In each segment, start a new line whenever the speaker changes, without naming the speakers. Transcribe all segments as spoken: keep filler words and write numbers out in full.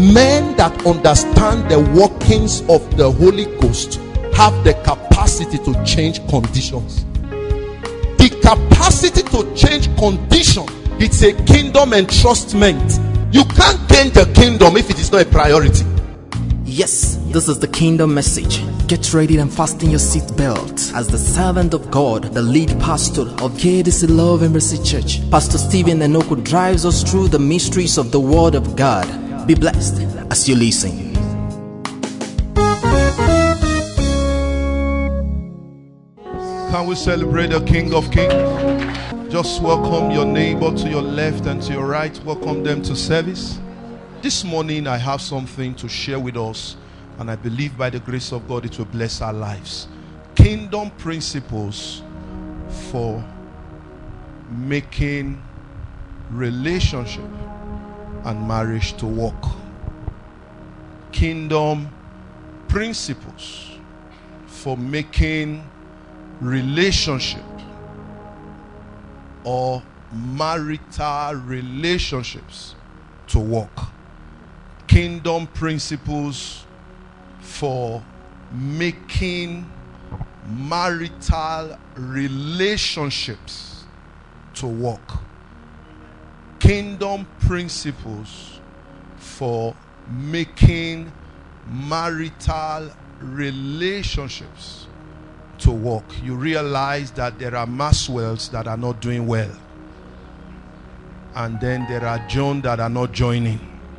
Men that understand the workings of the Holy Ghost have the capacity to change conditions. The capacity to change condition, it's a kingdom entrustment. You can't gain the kingdom if it is not a priority.
Yes, this is the kingdom message. Get ready and fasten your seatbelt as the servant of God, the lead pastor of K D C Love and Mercy Church, Pastor Stephen Enoku, drives us through the mysteries of the Word of God. Be blessed as you listen.
Can we celebrate the King of Kings? Just welcome your neighbor to your left and to your right. Welcome them to service. This morning I have something to share with us, and I believe by the grace of God it will bless our lives. Kingdom principles for making relationship and marriage to work. Kingdom principles for making relationship or marital relationships to work. Kingdom principles for making marital relationships to work. Kingdom principles for making marital relationships to work. You realize that there are Maxwells that are not doing well, and then there are John that are not joining,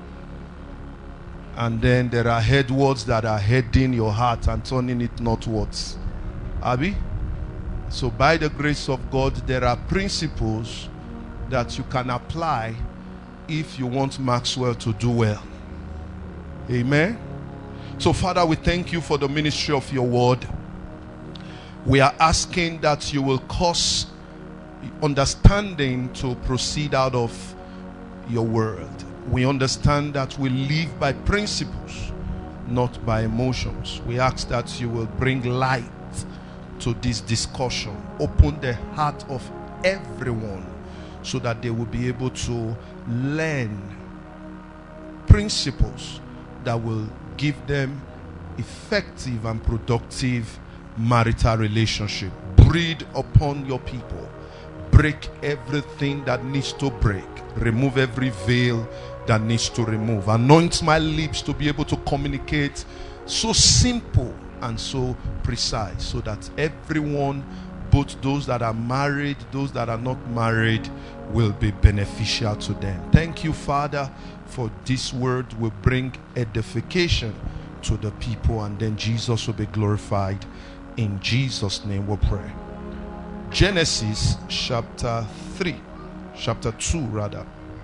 and then there are Edwards that are heading your heart and turning it northwards. Abi? So by the grace of God, there are principles that you can apply if you want Maxwell to do well. Amen. So Father, we thank you for the ministry of your word. We are asking that you will cause understanding to proceed out of your word. We understand that we live by principles, not by emotions. We ask that you will bring light to this discussion. Open the heart of everyone so that they will be able to learn principles that will give them effective and productive marital relationship. Breathe upon your people. Break everything that needs to break. Remove every veil that needs to remove. Anoint my lips to be able to communicate so simple and so precise, so that everyone, both those that are married, those that are not married, will be beneficial to them. Thank you, Father, for this word will bring edification to the people, and then Jesus will be glorified. In Jesus' name we pray. Genesis chapter three, chapter two rather.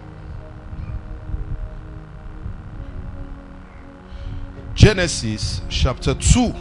Genesis chapter two.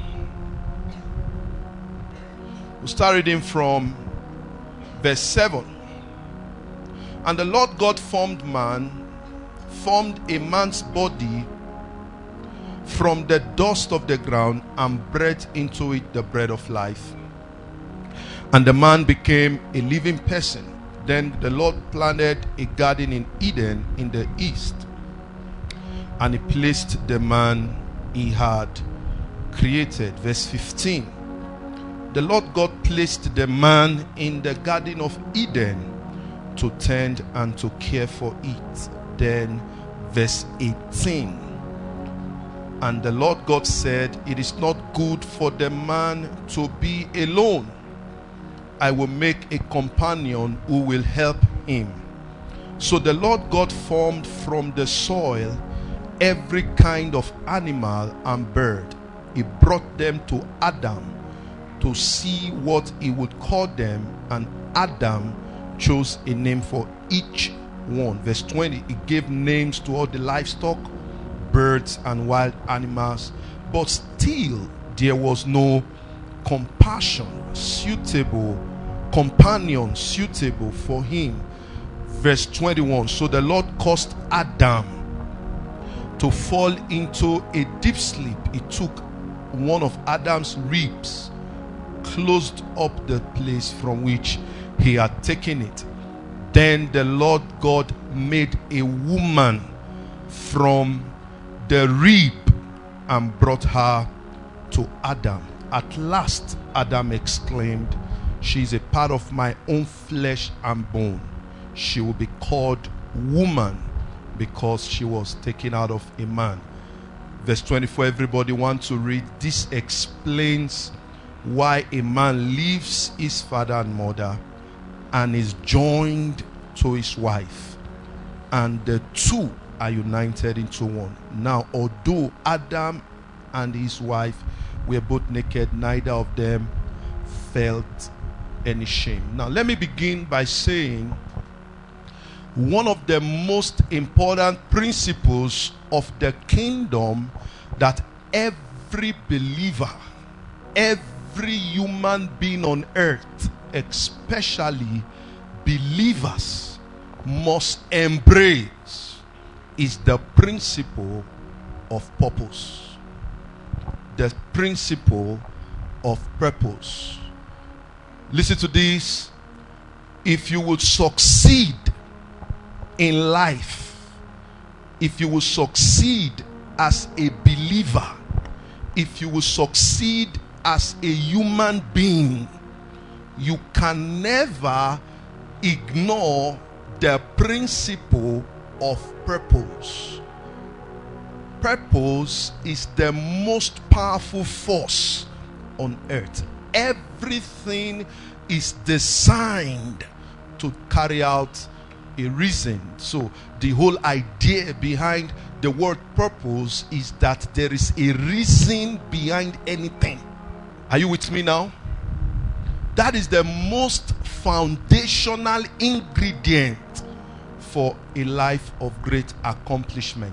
We'll start reading from verse seven. And the Lord God formed man, formed a man's body from the dust of the ground, and breathed into it the breath of life. And the man became a living person. Then the Lord planted a garden in Eden in the east, and he placed the man he had created. Verse fifteen. The Lord God placed the man in the garden of Eden to tend and to care for it. Then verse eighteen. And the Lord God said, it is not good for the man to be alone. I will make a companion who will help him. So the Lord God formed from the soil every kind of animal and bird. He brought them to Adam to see what he would call them, and Adam chose a name for each one. Verse twenty, he gave names to all the livestock, birds and wild animals, but still there was no compassion suitable companion suitable for him. Verse twenty-one, so the Lord caused Adam to fall into a deep sleep. He took one of Adam's ribs, closed up the place from which he had taken it. Then the Lord God made a woman from the rib and brought her to Adam. At last, Adam exclaimed, she is a part of my own flesh and bone. She will be called woman because she was taken out of a man. Verse twenty-four, everybody wants to read. This explains why a man leaves his father and mother and is joined to his wife, and the two are united into one. Now, although Adam and his wife were both naked, neither of them felt any shame. Now, let me begin by saying one of the most important principles of the kingdom that every believer, every human being on earth, especially believers, must embrace is the principle of purpose. The principle of purpose. Listen to this. If you will succeed in life, if you will succeed as a believer, if you will succeed as a human being, you can never ignore the principle of purpose. Purpose is the most powerful force on earth. Everything is designed to carry out a reason. So the whole idea behind the word purpose is that there is a reason behind anything. Are you with me now? That is the most foundational ingredient for a life of great accomplishment.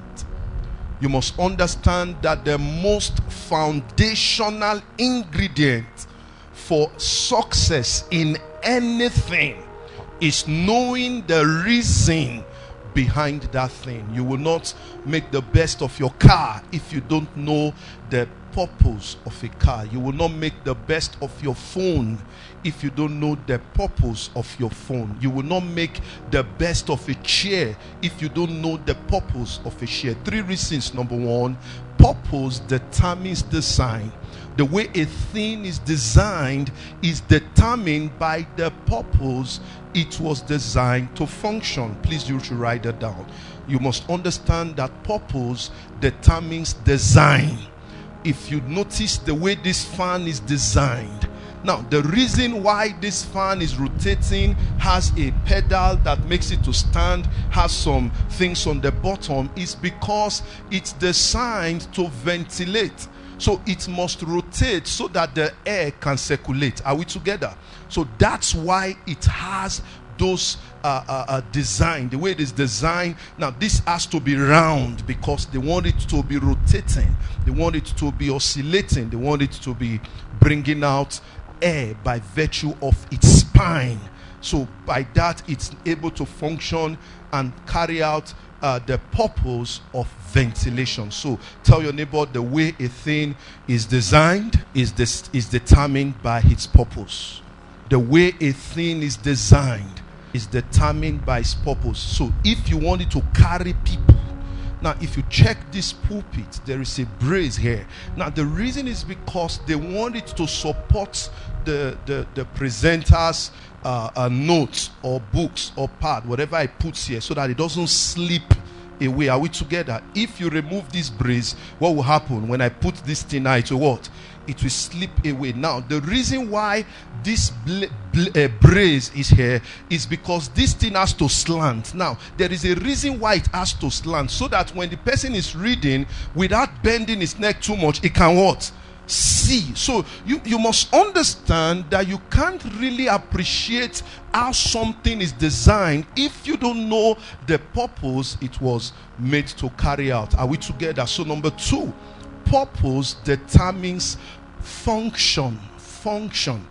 You must understand that the most foundational ingredient for success in anything is knowing the reason behind that thing. You will not make the best of your car if you don't know the purpose of a car. You will not make the best of your phone if you don't know the purpose of your phone. You will not make the best of a chair if you don't know the purpose of a chair. Three reasons. Number one, purpose determines design. The way a thing is designed is determined by the purpose it was designed to function. Please, you should write that down. You must understand that purpose determines design. If you notice the way this fan is designed, now the reason why this fan is rotating, has a pedal that makes it to stand, has some things on the bottom, is because it's designed to ventilate. So it must rotate so that the air can circulate. Are we together? So that's why it has those uh, uh, uh, design, the way it is designed. Now this has to be round because they want it to be rotating, they want it to be oscillating, they want it to be bringing out air by virtue of its spine. So by that it's able to function and carry out uh, the purpose of ventilation. So tell your neighbor, the way a thing is designed is this is determined by its purpose. The way a thing is designed is determined by its purpose. So if you want it to carry people, now if you check this pulpit, there is a brace here. Now the reason is because they want it to support the the, the presenter's uh, uh, notes or books or pad, whatever I put here, so that it doesn't slip away. Are we together? If you remove this brace, what will happen when I put this thing out? It will what? It will slip away. Now the reason why this bl- bl- uh, brace is here is because this thing has to slant. Now there is a reason why it has to slant, so that when the person is reading without bending his neck too much, it can what? See. So you, you must understand that you can't really appreciate how something is designed if you don't know the purpose it was made to carry out. Are we together? So number two, purpose determines function. Function.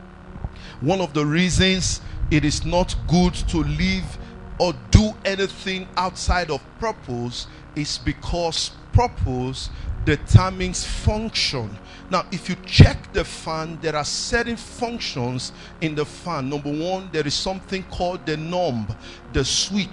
One of the reasons it is not good to live or do anything outside of purpose is because purpose determines function. Now if you check the fan, there are certain functions in the fan. Number one, there is something called the knob, the switch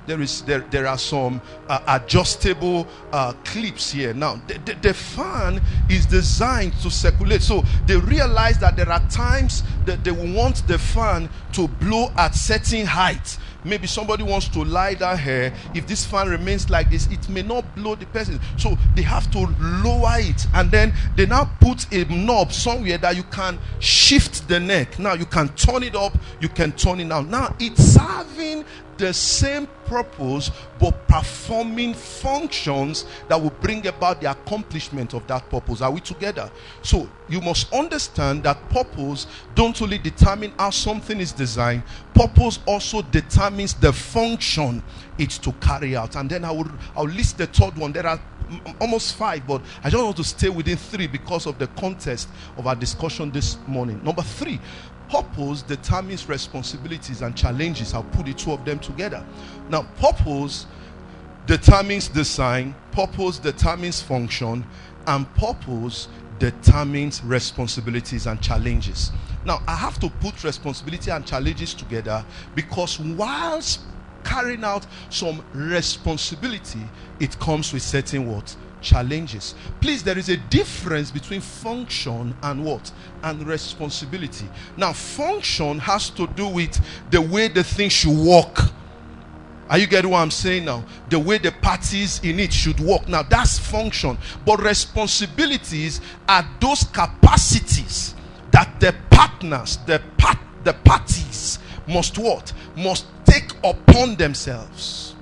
there is there there are some uh, adjustable uh, clips here. Now the, the, the fan is designed to circulate, so they realize that there are times that they will want the fan to blow at certain height. Maybe somebody wants to lie down here. If this fan remains like this, it may not blow the person, so they have to lower it, and then they now put a knob somewhere that you can shift the neck. Now you can turn it up, you can turn it down. Now it's serving the same purpose but performing functions that will bring about the accomplishment of that purpose. Are we together? So you must understand that purpose don't only determine how something is designed, purpose also determines the function it's to carry out. And then I will I'll list the third one. There are almost five, but I just want to stay within three because of the context of our discussion this morning. Number three, purpose determines responsibilities and challenges. I'll put the two of them together. Now, purpose determines design, purpose determines function, and purpose determines responsibilities and challenges. Now, I have to put responsibility and challenges together because whilst carrying out some responsibility, it comes with certain what? Challenges. Please, there is a difference between function and what? And responsibility. Now, function has to do with the way the thing should work. Are you getting what I'm saying now? The way the parties in it should work. Now, that's function. But responsibilities are those capacities that the partners, the part, the parties must what? Must take upon themselves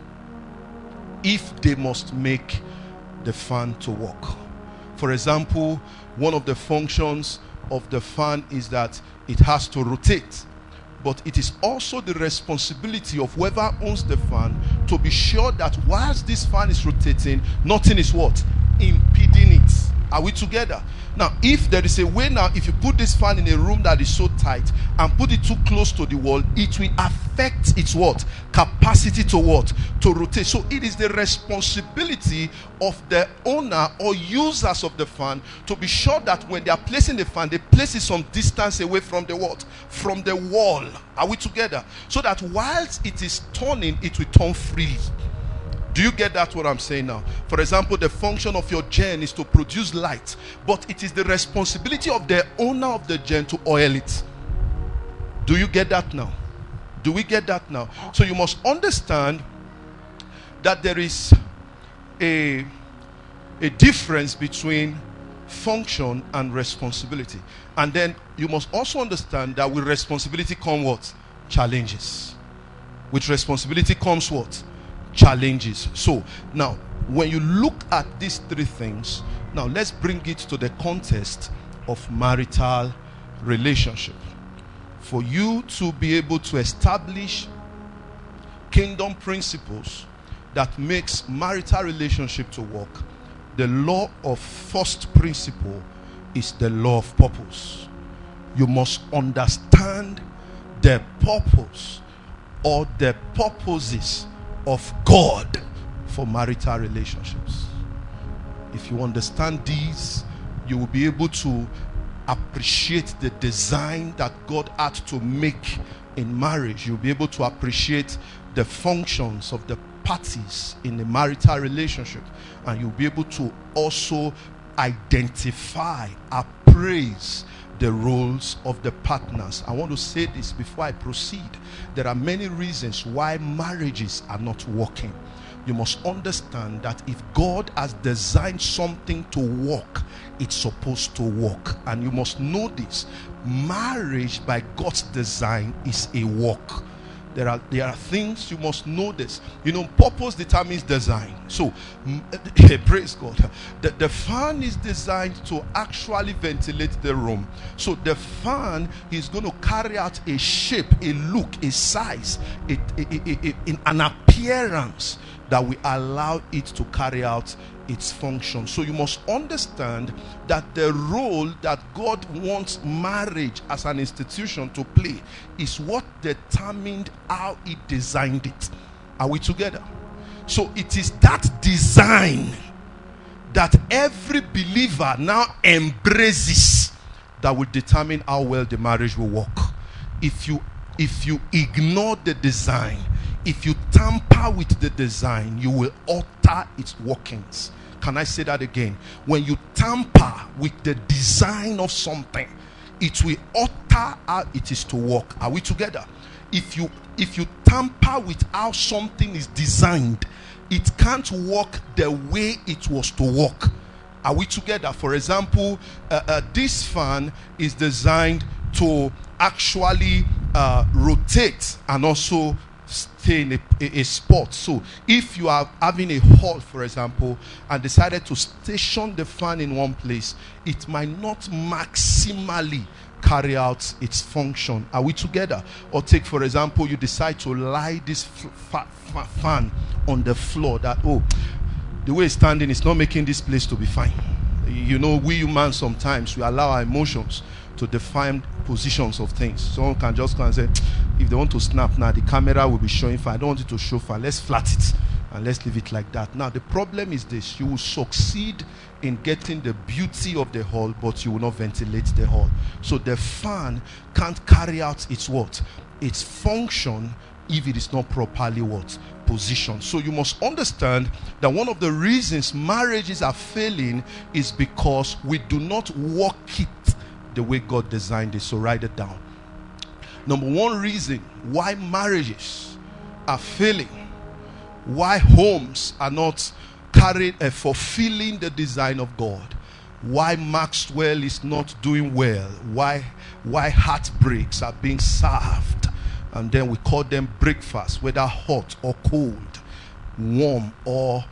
if they must make the fan to work. For example, one of the functions of the fan is that it has to rotate, but it is also the responsibility of whoever owns the fan to be sure that whilst this fan is rotating, nothing is what? Impeding it. Are we together? Now, if there is a way now, if you put this fan in a room that is so tight and put it too close to the wall, it will affect its what? Capacity to what? To rotate. So it is the responsibility of the owner or users of the fan to be sure that when they are placing the fan, they place it some distance away from the what? From the wall. Are we together? So that whilst it is turning, it will turn freely. Do you get that what I'm saying now? For example, the function of your gen is to produce light, but it is the responsibility of the owner of the gen to oil it. Do you get that now? Do we get that now? So you must understand that there is a, a difference between function and responsibility. And then you must also understand that with responsibility come what? Challenges. With responsibility comes what? Challenges. So now when you look at these three things, now let's bring it to the context of marital relationship. For you to be able to establish kingdom principles that makes marital relationship to work, the law of first principle is the law of purpose. You must understand the purpose or the purposes of God for marital relationships. If you understand these, you will be able to appreciate the design that God had to make in marriage. You'll be able to appreciate the functions of the parties in a marital relationship, and you'll be able to also identify, appraise the roles of the partners. I want to say this before I proceed. There are many reasons why marriages are not working. You must understand that if God has designed something to work, it's supposed to work. And you must know this. Marriage by God's design is a work. There are there are things you must know this. You know, purpose determines design. So, praise God. The, the fan is designed to actually ventilate the room. So the fan is going to carry out a shape, a look, a size, a, a, a, a, a, an appearance that will allow it to carry out its function. So you must understand that the role that God wants marriage as an institution to play is what determined how He designed it. Are we together? So it is that design that every believer now embraces that will determine how well the marriage will work. If you if you ignore the design, If you tamper with the design, you will alter its workings. Can I say that again? When you tamper with the design of something, it will alter how it is to work. Are we together? If you if you tamper with how something is designed, it can't work the way it was to work. Are we together? For example, uh, uh, this fan is designed to actually uh, rotate and also stay in a, a, a spot. So if you are having a hall, for example, and decided to station the fan in one place, it might not maximally carry out its function. Are we together? Or take, for example, you decide to lie this f- f- fan on the floor. That, oh, the way it's standing is not making this place to be fine. You know, we humans sometimes, we allow our emotions to define positions of things. Someone can just come and say, if they want to snap now, the camera will be showing fine. I don't want it to show fine. Let's flat it and let's leave it like that. Now, the problem is this. You will succeed in getting the beauty of the hall, but you will not ventilate the hall. So the fan can't carry out its what? Its function if it is not properly what? Positioned. So you must understand that one of the reasons marriages are failing is because we do not work it the way God designed it. So write it down. Number one reason why marriages are failing, why homes are not carrying and fulfilling the design of God, why Maxwell is not doing well, why why heartbreaks are being served, and then we call them breakfast, whether hot or cold, warm or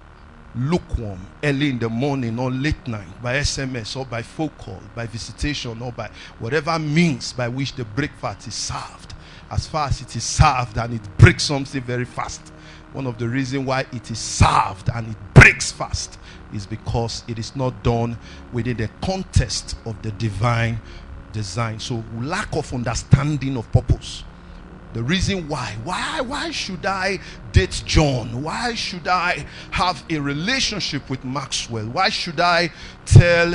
lukewarm, early in the morning or late night, by S M S or by phone call, by visitation or by whatever means by which the breakfast is served. As far as it is served and it breaks something very fast, one of the reasons why it is served and it breaks fast is because it is not done within the context of the divine design. So lack of understanding of purpose. The reason why, why, why should I date John? Why should I have a relationship with Maxwell? Why should I tell uh,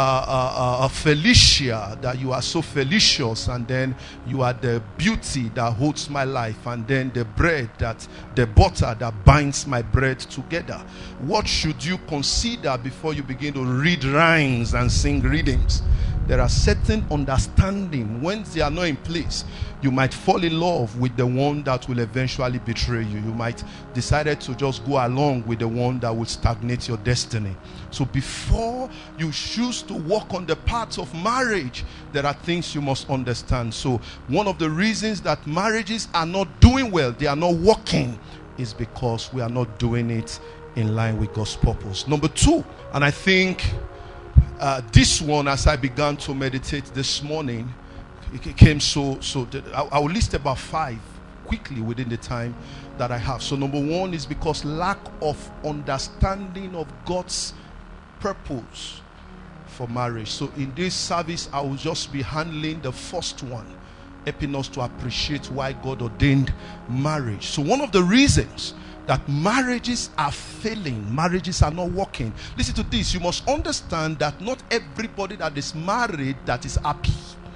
uh, uh, Felicia that you are so felicious, and then you are the beauty that holds my life, and then the bread that, the butter that binds my bread together? What should you consider before you begin to read rhymes and sing readings? There are certain understanding. When they are not in place, you might fall in love with the one that will eventually betray you. You might decide to just go along with the one that will stagnate your destiny. So before you choose to walk on the path of marriage, there are things you must understand. So one of the reasons that marriages are not doing well, they are not working, is because we are not doing it in line with God's purpose. Number two, and I think Uh, this one, as I began to meditate this morning, it came so, so I, I will list about five quickly within the time that I have. So number one is because lack of understanding of God's purpose for marriage. So in this service, I will just be handling the first one, helping us to appreciate why God ordained marriage. So one of the reasons that marriages are failing, marriages are not working. Listen to this. You must understand that not everybody that is married that is happy.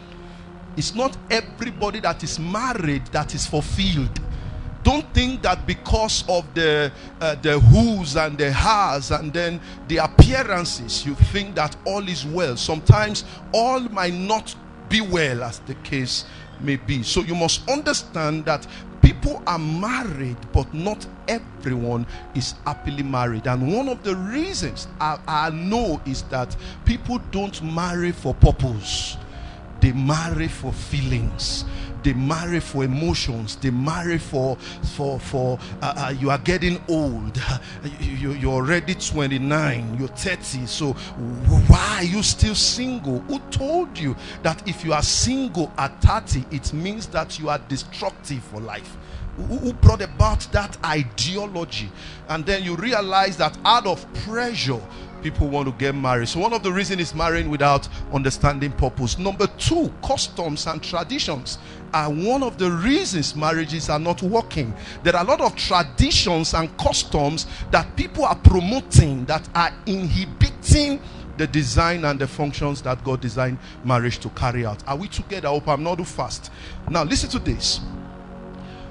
It's not everybody that is married that is fulfilled. Don't think that because of the uh, the who's and the has and then the appearances, you think that all is well. Sometimes all might not be well, as the case may be. So you must understand that people are married, but not everyone is happily married. And one of the reasons I, I know is that people don't marry for purpose. They marry for feelings. They marry for emotions. They marry for for for uh, uh, you are getting old. You, you're already twenty-nine. You're thirty. So why are you still single? Who told you that if you are single at thirty, it means that you are destructive for life? Who brought about that ideology? And then you realize that out of pressure, people want to get married. So one of the reasons is marrying without understanding purpose. Number two, customs and traditions are one of the reasons marriages are not working. There are a lot of traditions and customs that people are promoting that are inhibiting the design and the functions that God designed marriage to carry out. Are we together? I hope I'm not too fast. Now listen to this.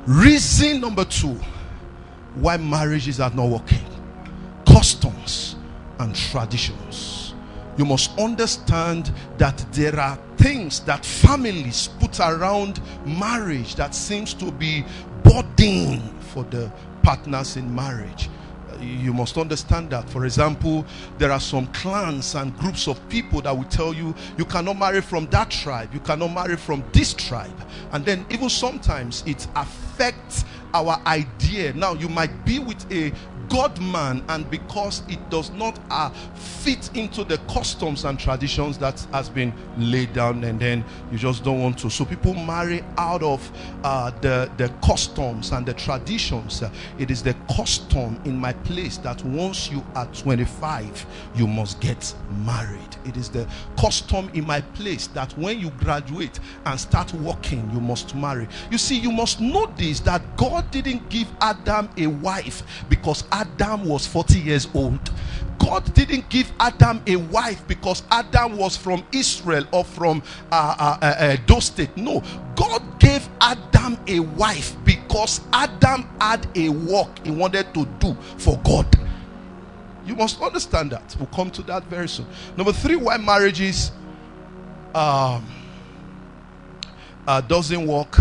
Reason number two why marriages are not working: customs and traditions. You must understand that there are things that families put around marriage that seems to be burden for the partners in marriage. You must understand that. For example, there are some clans and groups of people that will tell you, you cannot marry from that tribe, you cannot marry from this tribe. And then even sometimes it affects our idea. Now you might be with a God man, and because it does not uh, fit into the customs and traditions that has been laid down, and then you just don't want to. So people marry out of uh, the, the customs and the traditions. Uh, it is the custom in my place that once you are twenty-five, you must get married. It is the custom in my place that when you graduate and start working, you must marry. You see, you must know this, that God didn't give Adam a wife because Adam was forty years old. God didn't give Adam a wife because Adam was from Israel or from uh, uh, uh, uh, those states. No, God gave Adam a wife because Adam had a work he wanted to do for God. You must understand that. We'll come to that very soon. Number three, why marriages um, uh, doesn't work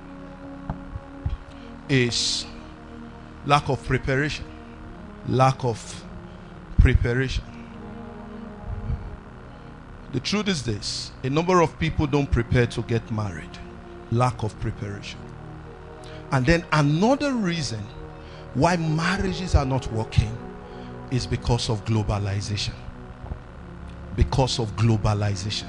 is lack of preparation. Lack of preparation. The truth is this: a number of people don't prepare to get married. Lack of preparation. And then another reason why marriages are not working is because of globalization. Because of globalization.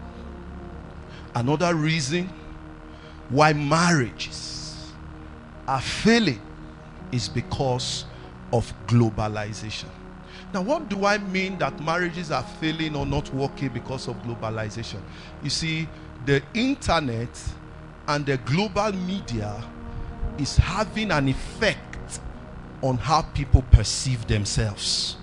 Another reason why marriages are failing is because of globalization. Now, what do I mean that marriages are failing or not working because of globalization? You see, the internet and the global media is having an effect on how people perceive themselves.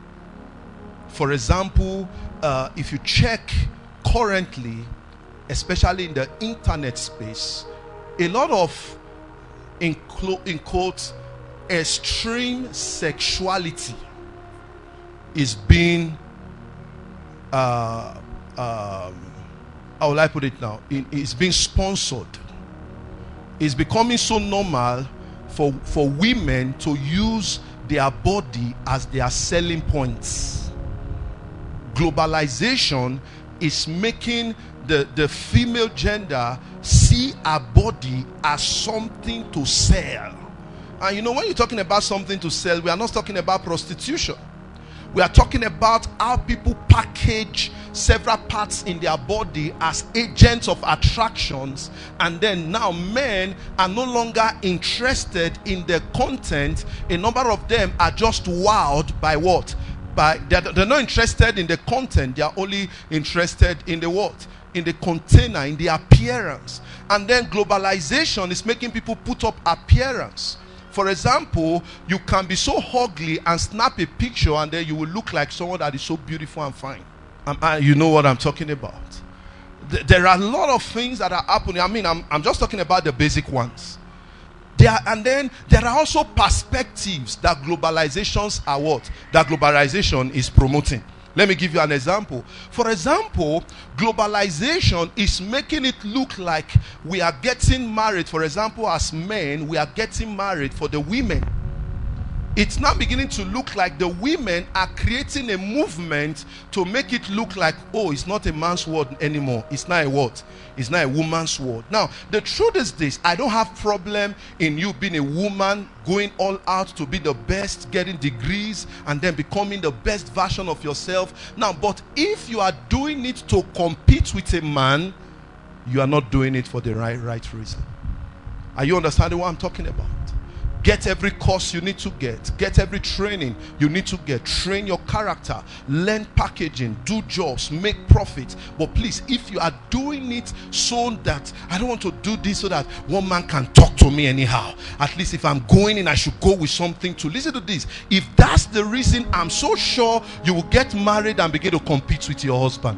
For example, uh, if you check currently, especially in the internet space, a lot of, in, in quotes, extreme sexuality is being uh, um, how will I put it now? It, it's being sponsored. It's becoming so normal for for women to use their body as their selling points. Globalization is making the, the female gender see a body as something to sell. And you know, when you're talking about something to sell, we are not talking about prostitution. We are talking about how people package several parts in their body as agents of attractions, and then now men are no longer interested in the content. A number of them are just wowed by what? By they're, they're not interested in the content. They are only interested in the what? In the container, in the appearance. And then globalization is making people put up appearance. For example, you can be so ugly and snap a picture, and then you will look like someone that is so beautiful and fine. Um, uh, you know what I'm talking about. Th- there are a lot of things that are happening. I mean, I'm, I'm just talking about the basic ones. There, and then there are also perspectives that globalizations are what? That globalization is promoting. Let me give you an example. For example, globalization is making it look like we are getting married. For example, as men, we are getting married for the women. It's now beginning to look like the women are creating a movement to make it look like, oh, it's not a man's word anymore. It's not a what? It's not a woman's word. Now, the truth is this: I don't have problem in you being a woman, going all out to be the best, getting degrees, and then becoming the best version of yourself. Now, but if you are doing it to compete with a man, you are not doing it for the right, right reason. Are you understanding what I'm talking about? Get every course you need to get. Get every training you need to get. Train your character. Learn packaging. Do jobs. Make profit. But please, if you are doing it so that I don't want to do this so that one man can talk to me anyhow. At least if I'm going in, I should go with something to. Listen to this. If that's the reason, I'm so sure you will get married and begin to compete with your husband.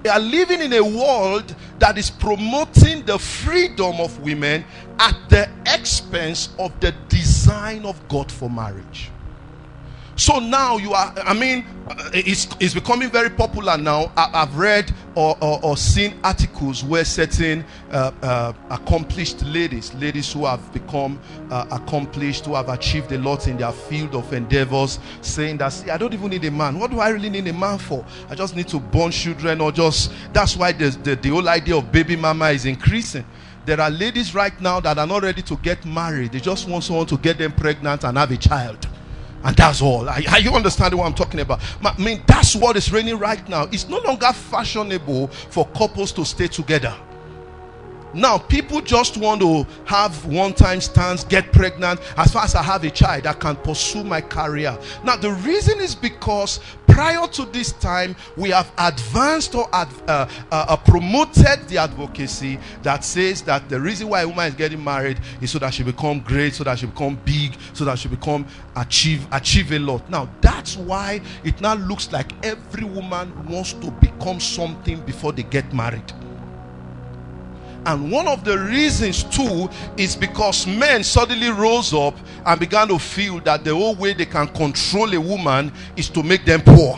We are living in a world that is promoting the freedom of women at the expense of the design of God for marriage. So now you are, I mean, it's, it's becoming very popular now. I, I've read or, or, or seen articles where certain uh, uh, accomplished ladies, ladies who have become uh, accomplished, who have achieved a lot in their field of endeavors, saying that, see, I don't even need a man. What do I really need a man for? I just need to born children, or just, that's why the, the, the whole idea of baby mama is increasing. There are ladies right now that are not ready to get married. They just want someone to get them pregnant and have a child. And that's all. Are you understanding what I'm talking about? I mean, that's what is reigning right now. It's no longer fashionable for couples to stay together. Now, people just want to have one-time stands, get pregnant. As far as I have a child, I can pursue my career. Now, the reason is because prior to this time, we have advanced or ad, uh, uh, uh, promoted the advocacy that says that the reason why a woman is getting married is so that she become great, so that she become big, so that she become achieve achieve a lot. Now, that's why it now looks like every woman wants to become something before they get married. And one of the reasons too is because men suddenly rose up and began to feel that the whole way they can control a woman is to make them poor,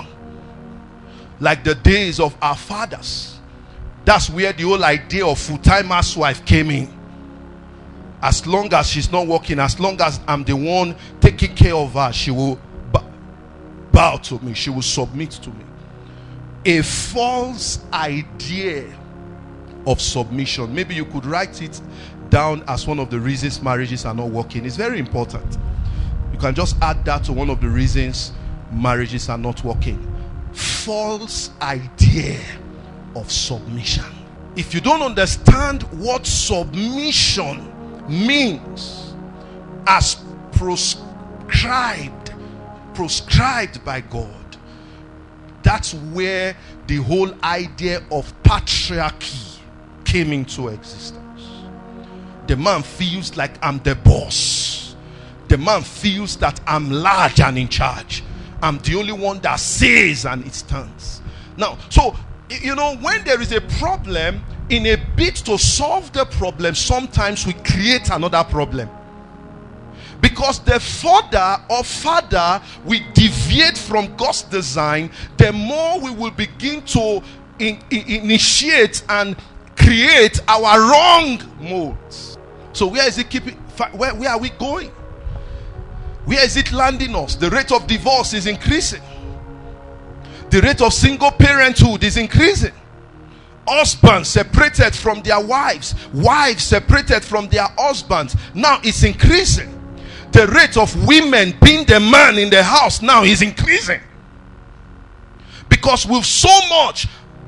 like the days of our fathers. That's where the whole idea of full-time housewife came in. As long as she's not working, as long as I'm the one taking care of her, she will bow to me, she will submit to me. A false idea of submission. Maybe you could write it down as one of the reasons marriages are not working. It's very important. You can just add that to one of the reasons marriages are not working. False idea of submission. If you don't understand what submission means as prescribed prescribed by God, that's where the whole idea of patriarchy came into existence. The man feels like I'm the boss. The man feels that I'm large and in charge. I'm the only one that says and it stands. Now, so, you know, when there is a problem, in a bid to solve the problem, sometimes we create another problem. Because the further or farther we deviate from God's design, the more we will begin to in, in, initiate and create our wrong modes. So where is it keeping? Where, where are we going? Where is it landing us? The rate of divorce is increasing. The rate of single parenthood is increasing. Husbands separated from their wives, wives separated from their husbands. Now it's increasing. The rate of women being the man in the house now is increasing. Because we've so much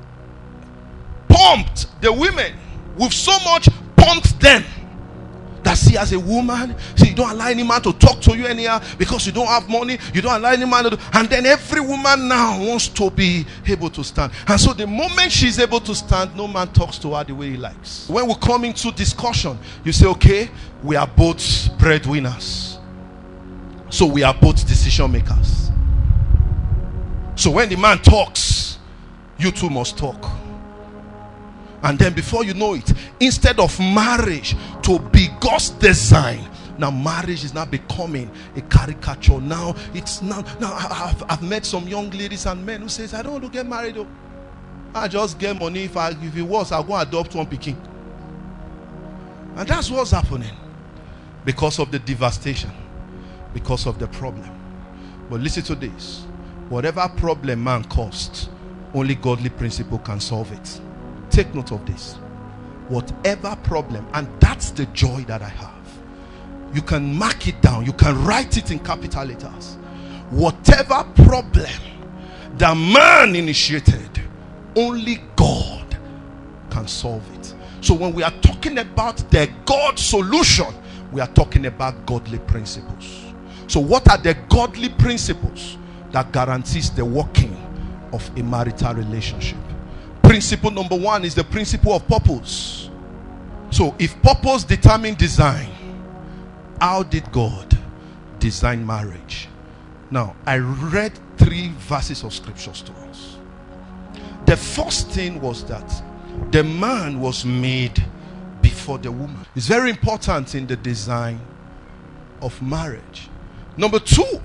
pumped the women, we've so much pumped them, that see, as a woman, see, you don't allow any man to talk to you anyhow because you don't have money. You don't allow any man to do, and then every woman now wants to be able to stand. And so the moment she's able to stand, no man talks to her the way he likes. When we come into discussion, you say, okay, we are both breadwinners, so we are both decision makers. So when the man talks, you two must talk. And then before you know it, instead of marriage to be God's design, now marriage is now becoming a caricature. Now it's now now I've, I've met some young ladies and men who says, I don't want to get married though. I just get money. If I if it was, I'll go adopt one pikin. And that's what's happening because of the devastation, because of the problem. But listen to this: whatever problem man caused, only godly principle can solve it. Take note of this. Whatever problem, and that's the joy that I have. You can mark it down. You can write it in capital letters. Whatever problem the man initiated, only God can solve it. So when we are talking about the God solution, we are talking about godly principles. So what are the godly principles that guarantees the working of a marital relationship? Principle number one is the principle of purpose. So if purpose determines design, how did God design marriage? Now, I read three verses of scriptures to us. The first thing was that the man was made before the woman. It's very important in the design of marriage. Number two,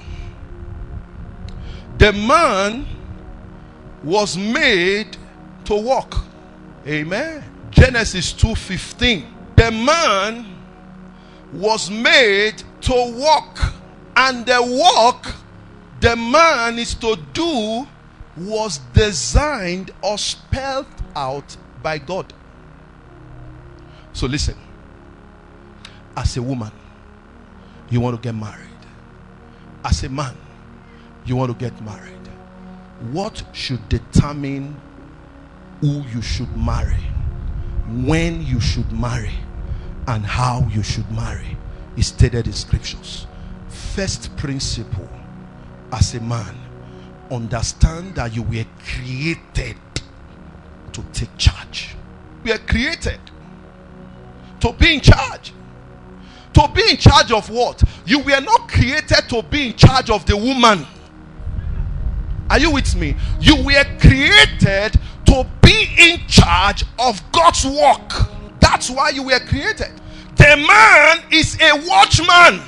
the man was made to walk. Amen. Genesis two fifteen. The man was made to walk, and the walk the man is to do was designed or spelled out by God. So listen, as a woman, you want to get married. As a man, you want to get married. What should determine who you should marry, when you should marry, and how you should marry is stated in scriptures. First principle, as a man, understand that you were created to take charge. We are created to be in charge. To be in charge of what? You were not created to be in charge of the woman. Are you with me? You were created to be in charge of God's work. That's why you were created. The man is a watchman.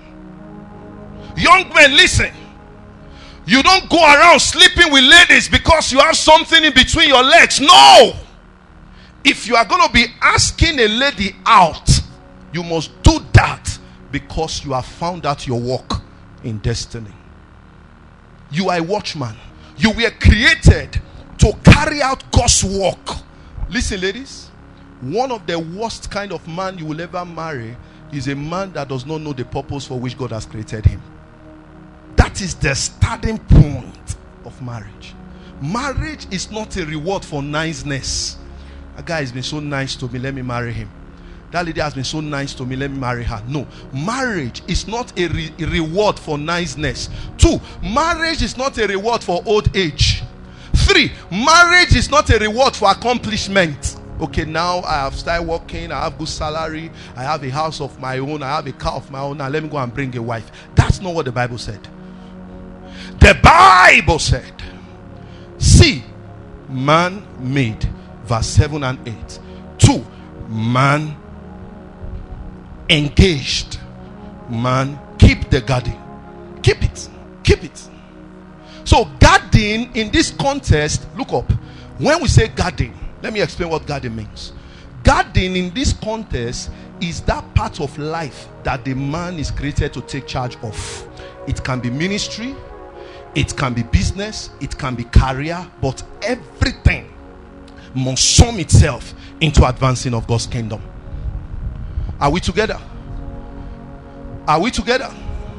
Young men, listen. You don't go around sleeping with ladies because you have something in between your legs. No. If you are going to be asking a lady out, you must do that because you have found out your work in destiny. You are a watchman. You were created to carry out God's work. Listen, ladies. One of the worst kind of man you will ever marry is a man that does not know the purpose for which God has created him. That is the starting point of marriage. Marriage is not a reward for niceness. A guy has been so nice to me, let me marry him. That lady has been so nice to me, let me marry her. No, marriage is not a, re- a reward for niceness. Two, marriage is not a reward for old age. Three, marriage is not a reward for accomplishment. Okay, now I have started working, I have good salary, I have a house of my own, I have a car of my own, now let me go and bring a wife. That's not what the Bible said. The Bible said, see, man made, verse seven and eight. Two, man engaged. Man, keep the garden. Keep it. Keep it. So garden in this context, look up. When we say garden, let me explain what garden means. Garden in this context is that part of life that the man is created to take charge of. It can be ministry, it can be business, it can be career, but everything must sum itself into advancing of God's kingdom. Are we together? Are we together?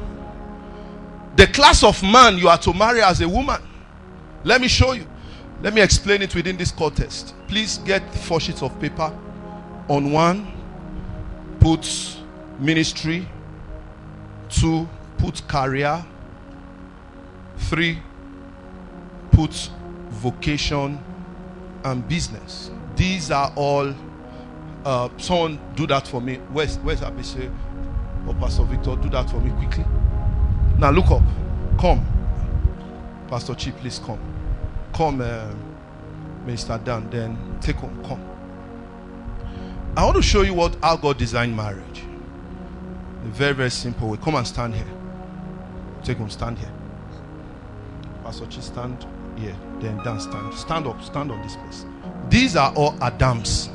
The class of man you are to marry as a woman. Let me show you. Let me explain it within this context. Please get four sheets of paper. On one, put ministry. Two, put career. Three, put vocation and business. These are all. Uh, someone do that for me. Where's Where's Abishe or Pastor Victor? Do that for me quickly. Now look up. Come, Pastor Chi, please come. Come, uh, Minister Dan. Then take on. Come. I want to show you what how God designed marriage. A very very simple way. Come and stand here. Take on. Stand here. Pastor Chi, stand here. Then Dan, stand. Stand up. Stand on this place. These are all Adams.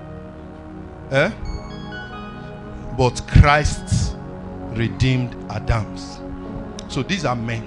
Eh? But Christ redeemed Adams. So these are men.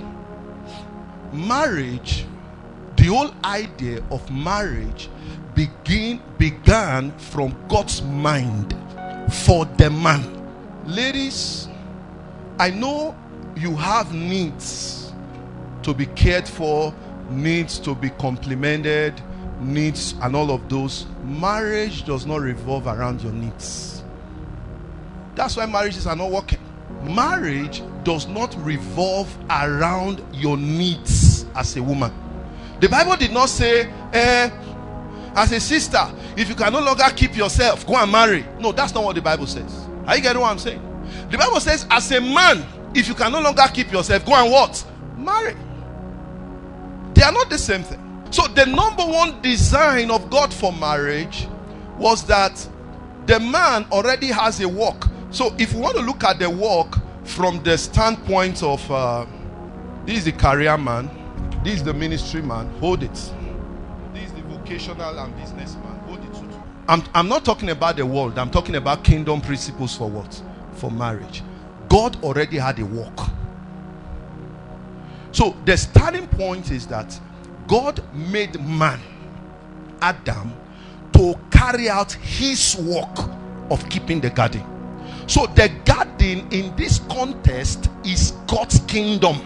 Marriage, the whole idea of marriage begin, began from God's mind for the man. Ladies, I know you have needs to be cared for, needs to be complimented, needs and all of those. Marriage does not revolve around your needs. That's why marriages are not working. Marriage does not revolve around your needs as a woman. The Bible did not say, eh, as a sister, if you can no longer keep yourself, go and marry. No, that's not what the Bible says. Are you getting what I'm saying? The Bible says, as a man, if you can no longer keep yourself, go and what? Marry. They are not the same thing. So the number one design of God for marriage was that the man already has a work. So if we want to look at the work from the standpoint of uh, this is the career man, this is the ministry man, hold it. This is the vocational and business man, hold it too. I'm, I'm not talking about the world, I'm talking about kingdom principles for what? For marriage. God already had a work. So the starting point is that God made man, Adam, to carry out his work of keeping the garden. So the garden in this context is God's kingdom.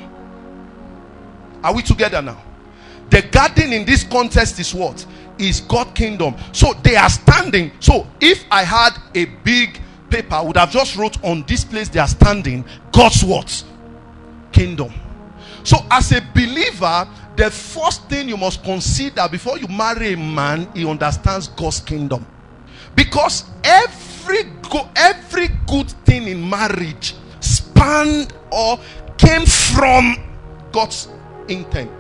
Are we together now? The garden in this context is what? Is God's kingdom. So they are standing. So if I had a big paper, I would have just wrote on this place they are standing, God's what? Kingdom. So as a believer, the first thing you must consider before you marry a man, he understands God's kingdom. Because every go, every good thing in marriage spanned or came from God's intent.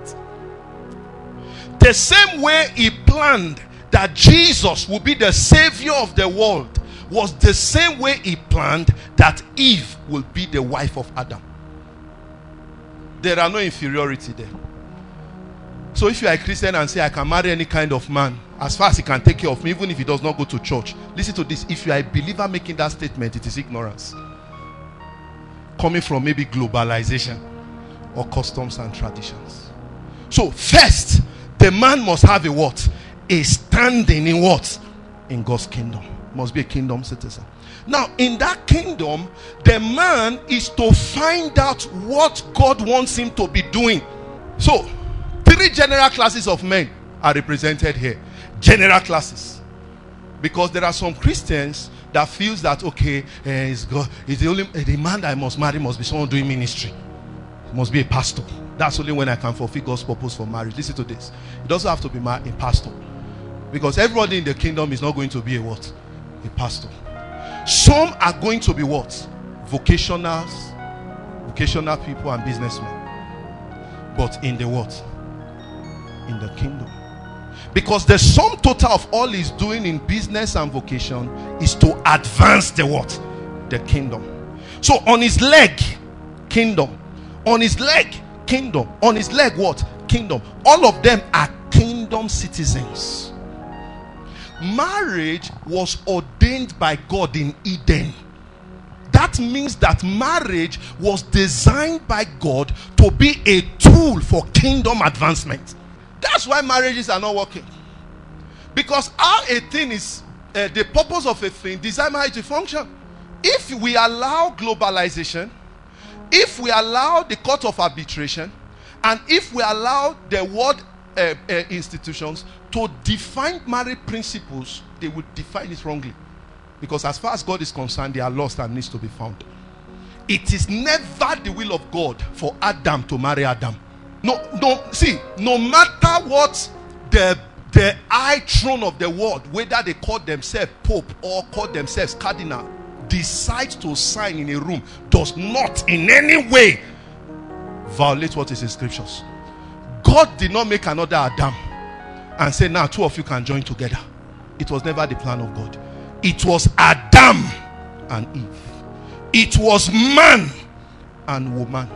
The same way he planned that Jesus would be the savior of the world was the same way he planned that Eve will be the wife of Adam. There are no inferiority there. So if you are a Christian and say I can marry any kind of man as far as he can take care of me, even if he does not go to church, listen to this. If you are a believer making that statement, it is ignorance coming from maybe globalization or customs and traditions. So first, the man must have a what? A standing in what? In God's kingdom. Must be a kingdom citizen. Now in that kingdom, the man is to find out what God wants him to be doing. So three general classes of men are represented here. General classes. Because there are some Christians that feels that okay, uh, it's God, it's the only uh, the man that I must marry must be someone doing ministry. Must be a pastor. That's only when I can fulfill God's purpose for marriage. Listen to this. It doesn't have to be a pastor. Because everybody in the kingdom is not going to be a what? A pastor. Some are going to be what? Vocationals, vocational people and businessmen. But in the what? In the kingdom. Because the sum total of all he's doing in business and vocation is to advance the what? The kingdom. So on his leg, kingdom. On his leg, kingdom. On his leg, what? Kingdom. All of them are kingdom citizens. Marriage was ordained by God in Eden. That means that marriage was designed by God to be a tool for kingdom advancement. That's why marriages are not working. Because how a thing is, uh, the purpose of a thing, design marriage to function. If we allow globalization, if we allow the court of arbitration, and if we allow the world uh, uh, institutions to define marriage principles, they would define it wrongly. Because as far as God is concerned, they are lost and needs to be found. It is never the will of God for Adam to marry Adam. No, no, see, no matter what the the high throne of the world, whether they call themselves Pope or call themselves Cardinal, decides to sign in a room, does not in any way violate what is in scriptures. God did not make another Adam and say, now two of you can join together. It was never the plan of God. It was Adam and Eve. It was man and woman.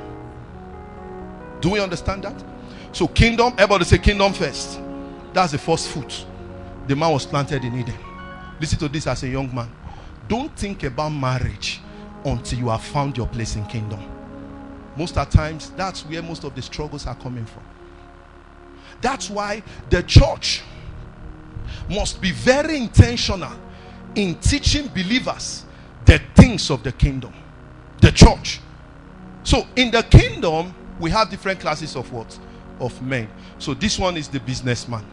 Do we understand that? So kingdom, everybody say kingdom first. That's the first fruit. The man was planted in Eden. Listen to this as a young man. Don't think about marriage until you have found your place in kingdom. Most of the times, that's where most of the struggles are coming from. That's why the church must be very intentional in teaching believers the things of the kingdom. The church. So in the kingdom, we have different classes of what? Of men. So this one is the businessman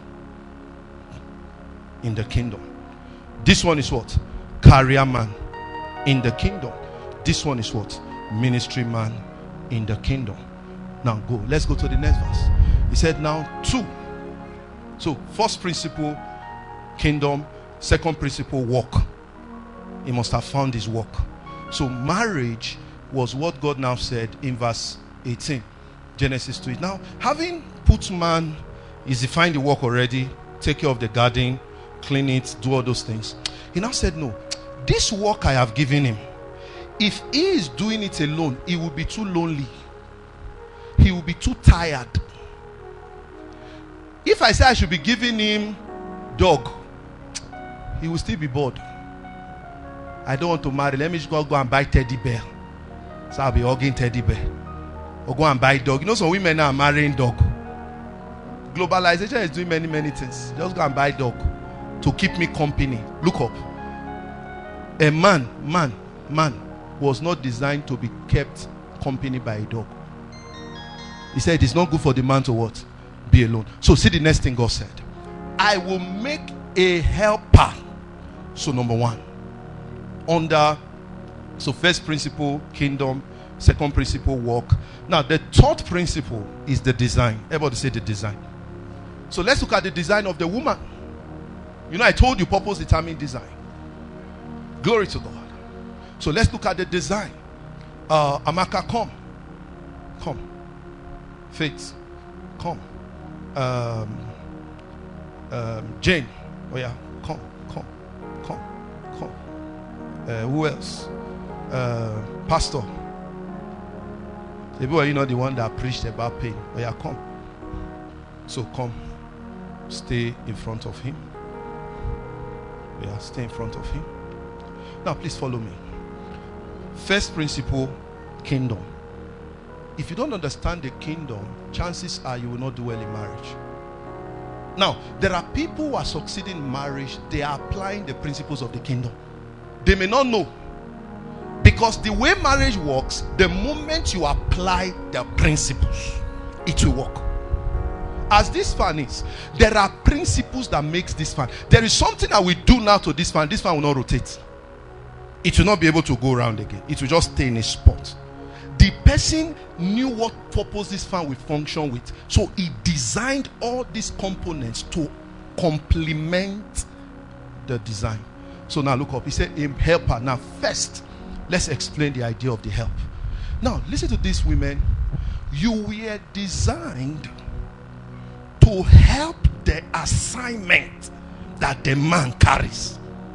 in the kingdom. This one is what? Career man in the kingdom. This one is what? Ministry man in the kingdom. Now go. Let's go to the next verse. He said now two. So first principle, kingdom. Second principle, work. He must have found his work. So marriage was what God now said in verse eighteen. Genesis two. Now, having put man He's defined the work already. Take care of the garden, clean it, do all those things. He now said, no, this work I have given him, if he is doing it alone, he will be too lonely. He will be too tired. If I say I should be giving him dog, he will still be bored. I don't want to marry. Let me just go, go and buy teddy bear. So I'll be hugging teddy bear. Or go and buy dog. You know some women are marrying dog. Globalization is doing many, many things. Just go and buy dog to keep me company. Look up. A man, man, man was not designed to be kept company by a dog. He said it's not good for the man to what? Be alone. So see the next thing God said. I will make a helper. So number one. Under, so first principle, kingdom. Second principle, work. Now the third principle is the design. Everybody say the design. So let's look at the design of the woman. You know, I told you purpose determines design. Glory to God. So let's look at the design. Uh, Amaka, come. Come. Faith, come. Um, um, Jane, oh yeah, come, come, come, come. Uh, who else? Uh, Pastor. Maybe you know the one that preached about pain. Oh yeah, come. So come. Stay in front of him. Yeah, stay in front of him. Now please follow me. First principle, kingdom. If you don't understand the kingdom, chances are you will not do well in marriage. Now, there are people who are succeeding in marriage. They are applying the principles of the kingdom. They may not know. Because the way marriage works, the moment you apply the principles, it will work. As this fan is, there are principles that makes this fan. There is something that we do now to this fan. This fan will not rotate. It will not be able to go around again. It will just stay in a spot. The person knew what purpose this fan will function with. So he designed all these components to complement the design. So now look up. He said a helper. Now first, let's explain the idea of the help. Now listen to this, women. You were designed to help the assignment that the man carries.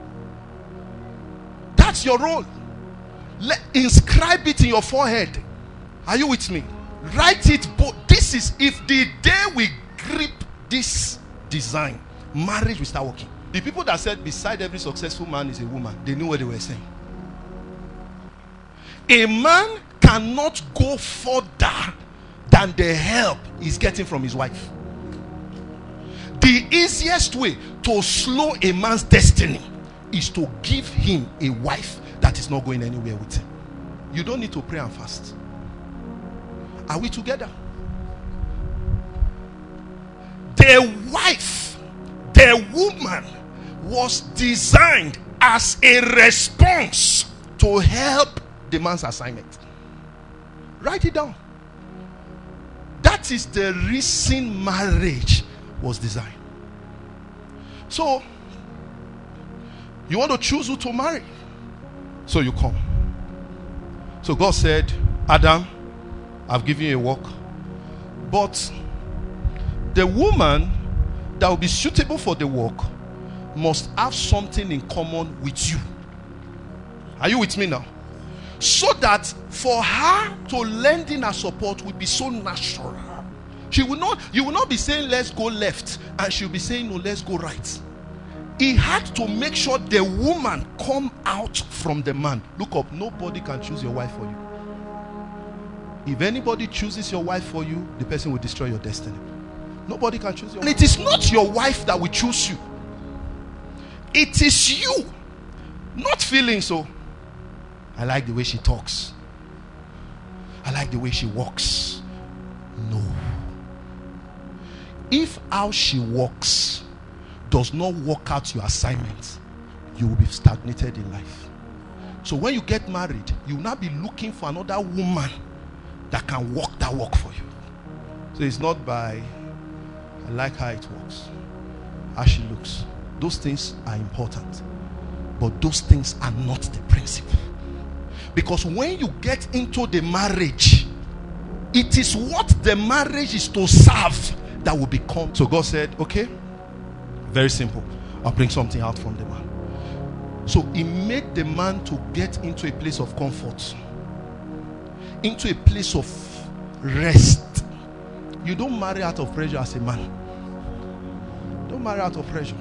That's your role. Let, inscribe it in your forehead. Are you with me? Write it. But this is, if the day we grip this design, marriage will start working. The people that said beside every successful man is a woman, they knew what they were saying. A man cannot go further than the help he's getting from his wife. The easiest way to slow a man's destiny is to give him a wife that is not going anywhere with him. You don't need to pray and fast. Are we together? The wife, the woman was designed as a response to help the man's assignment. Write it down. That is the reason marriage was designed. So, you want to choose who to marry. So you come. So God said, Adam, I've given you a work. But the woman that will be suitable for the work must have something in common with you. Are you with me now? So that for her to lend in her support will be so natural. She will not, you will not be saying let's go left and she'll be saying no, let's go right. He had to make sure the woman come out from the man. Look up, nobody can choose your wife for you. If anybody chooses your wife for you, the person will destroy your destiny. Nobody can choose your wife. And it is not your wife that will choose you. It is you. Not feeling so. I like the way she talks. I like the way she walks. No. If how she walks does not work out your assignment, you will be stagnated in life. So when you get married, you will not be looking for another woman that can walk that walk for you. So it's not by I like how it works, how she looks. Those things are important, but those things are not the principle. Because when you get into the marriage, it is what the marriage is to serve
that will become. So God said, okay, very simple. I'll bring something out from the man. So he made the man to get into a place of comfort, into a place of rest. You don't marry out of pressure as a man. Don't marry out of pressure.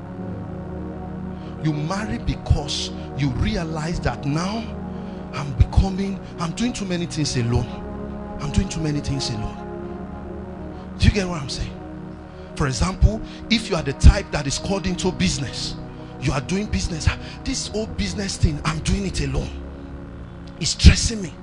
You marry because you realize that now I'm becoming, I'm doing too many things alone. I'm doing too many things alone. Do you get what I'm saying? For example, if you are the type that is called into business, you are doing business. This whole business thing, I'm doing it alone. It's stressing me.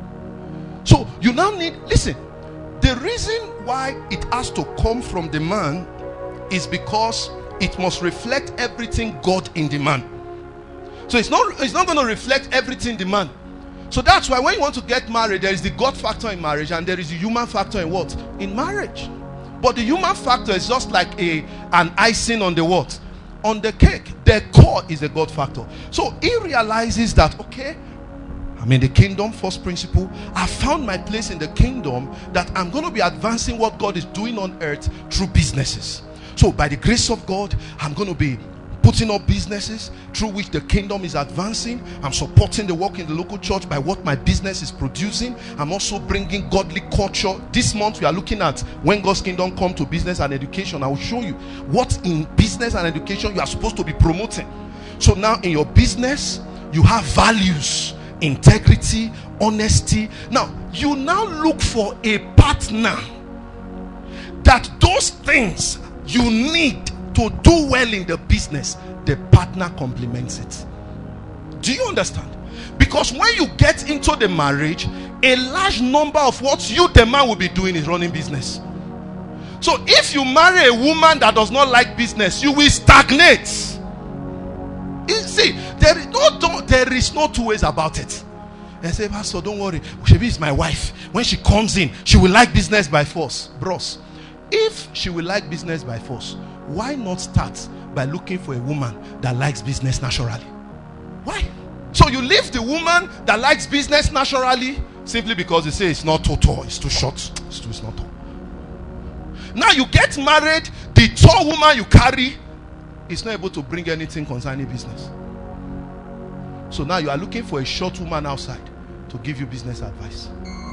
So you now need, listen, the reason why it has to come from the man is because it must reflect everything God in the man. So it's not, it's not going to reflect everything in the man. So that's why when you want to get married, there is the God factor in marriage and there is the human factor in what? In marriage. But the human factor is just like a an icing on the what? On the cake. The core is the God factor. So he realizes that, okay, I'm in the kingdom, first principle. I found my place in the kingdom, that I'm going to be advancing what God is doing on earth through businesses. So by the grace of God, I'm going to be putting up businesses through which the kingdom is advancing. I'm supporting the work in the local church by what my business is producing. I'm also bringing godly culture. This month we are looking at when God's kingdom come to business and education. I will show you what in business and education you are supposed to be promoting. So now in your business, you have values, integrity, honesty. Now you now look for a partner that those things you need to do well in the business, the partner complements it. Do you understand? Because when you get into the marriage, a large number of what you, the man, will be doing is running business. So if you marry a woman that does not like business, you will stagnate. You see, there is no, don't, there is no two ways about it. And say, Pastor, don't worry, Shebi is my wife. When she comes in, she will like business by force. Bros, if she will like business by force, why not start by looking for a woman that likes business naturally? Why? So you leave the woman that likes business naturally simply because they say it's not too tall, it's too short, it's, too, it's not tall. Now you get married, the tall woman you carry is not able to bring anything concerning business. So now you are looking for a short woman outside to give you business advice.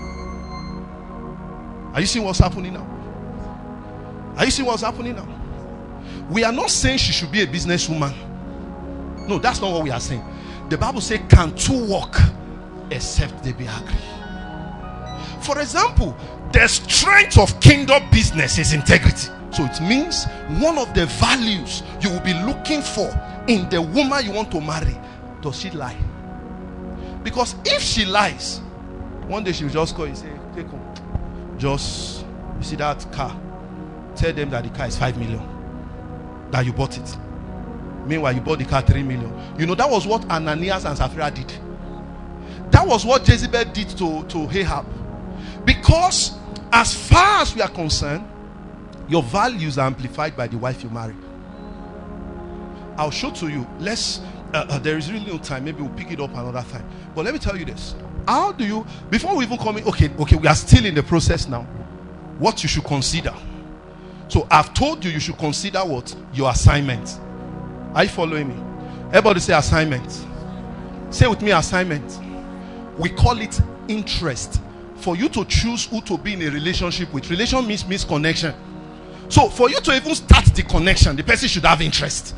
Are you seeing what's happening now? Are you seeing what's happening now? We are not saying she should be a businesswoman. No, that's not what we are saying. The Bible says, can two walk except they be agree? For example, the strength of kingdom business is integrity. So it means one of the values you will be looking for in the woman you want to marry, does she lie? Because if she lies, one day she will just call you and say, take home. Just, you see that car? Tell them that the car is five million. That you bought it. Meanwhile, you bought the car three million. You know, that was what Ananias and Sapphira did. That was what Jezebel did to, to Ahab. Because as far as we are concerned, your values are amplified by the wife you marry. I'll show to you. Let's uh, uh, there is really no time. Maybe we'll pick it up another time. But let me tell you this. How do you, before we even come in, okay, okay, we are still in the process now. What you should consider. So I've told you you should consider what? Your assignment. Are you following me? Everybody say assignment. Say with me, assignment. We call it interest. For you to choose who to be in a relationship with. Relation means, means connection. So for you to even start the connection, the person should have interest.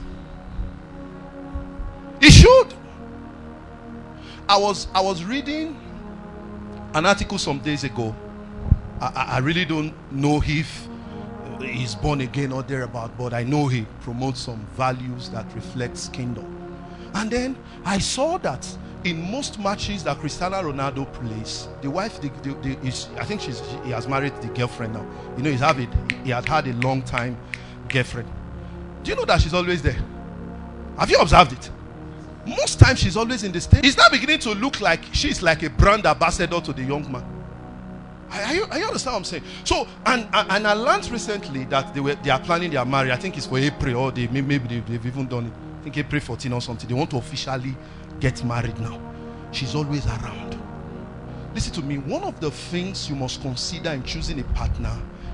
He should. I was I was reading an article some days ago. I, I really don't know if he's born again or thereabout, but I know he promotes some values that reflects kingdom. And then I saw that in most matches that Cristiano Ronaldo plays, the wife, the, the, the, is, I think she's, he has married the girlfriend now. You know, he's have it, he had had a long time girlfriend. Do you know that she's always there? Have you observed it? Most times she's always in the stage. It's now beginning to look like she's like a brand ambassador to the young man. Are you, are you understand what I'm saying? So, and, and I learned recently that they were they are planning their marriage. I think it's for April, or they maybe they, they've even done it. I think April fourteenth or something. They want to officially get married now. She's always around. Listen to me. One of the things you must consider in choosing a partner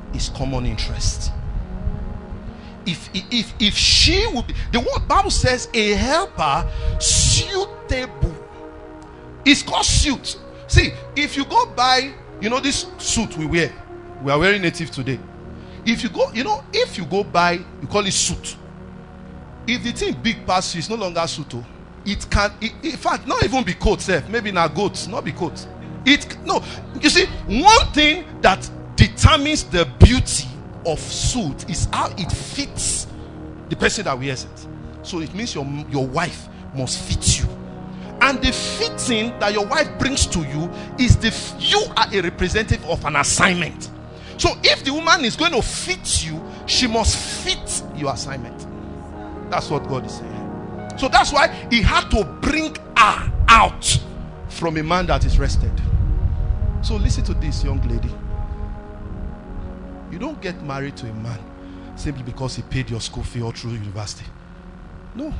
is common interest. If if if she would be, the word Bible says a helper suitable. It's called suit. See, if you go buy, you know, this suit we wear, we are wearing native today. If you go, you know, if you go buy, you call it suit. If the thing big past you, it's no longer suit. Oh. It can, it, in fact, not even be coat, self. Maybe not goats, not be coat. It no. You see, one thing that determines the beauty of suit is how it fits the person that wears it. So it means your your wife must fit you, and the fitting that your wife brings to you is the you are a representative of an assignment. So if the woman is going to fit you, she must fit your assignment. That's what God is saying. So that's why he had to bring her out from a man that is rested. So listen to this, young lady. You don't get married to a man simply because he paid your school fee all through university. No.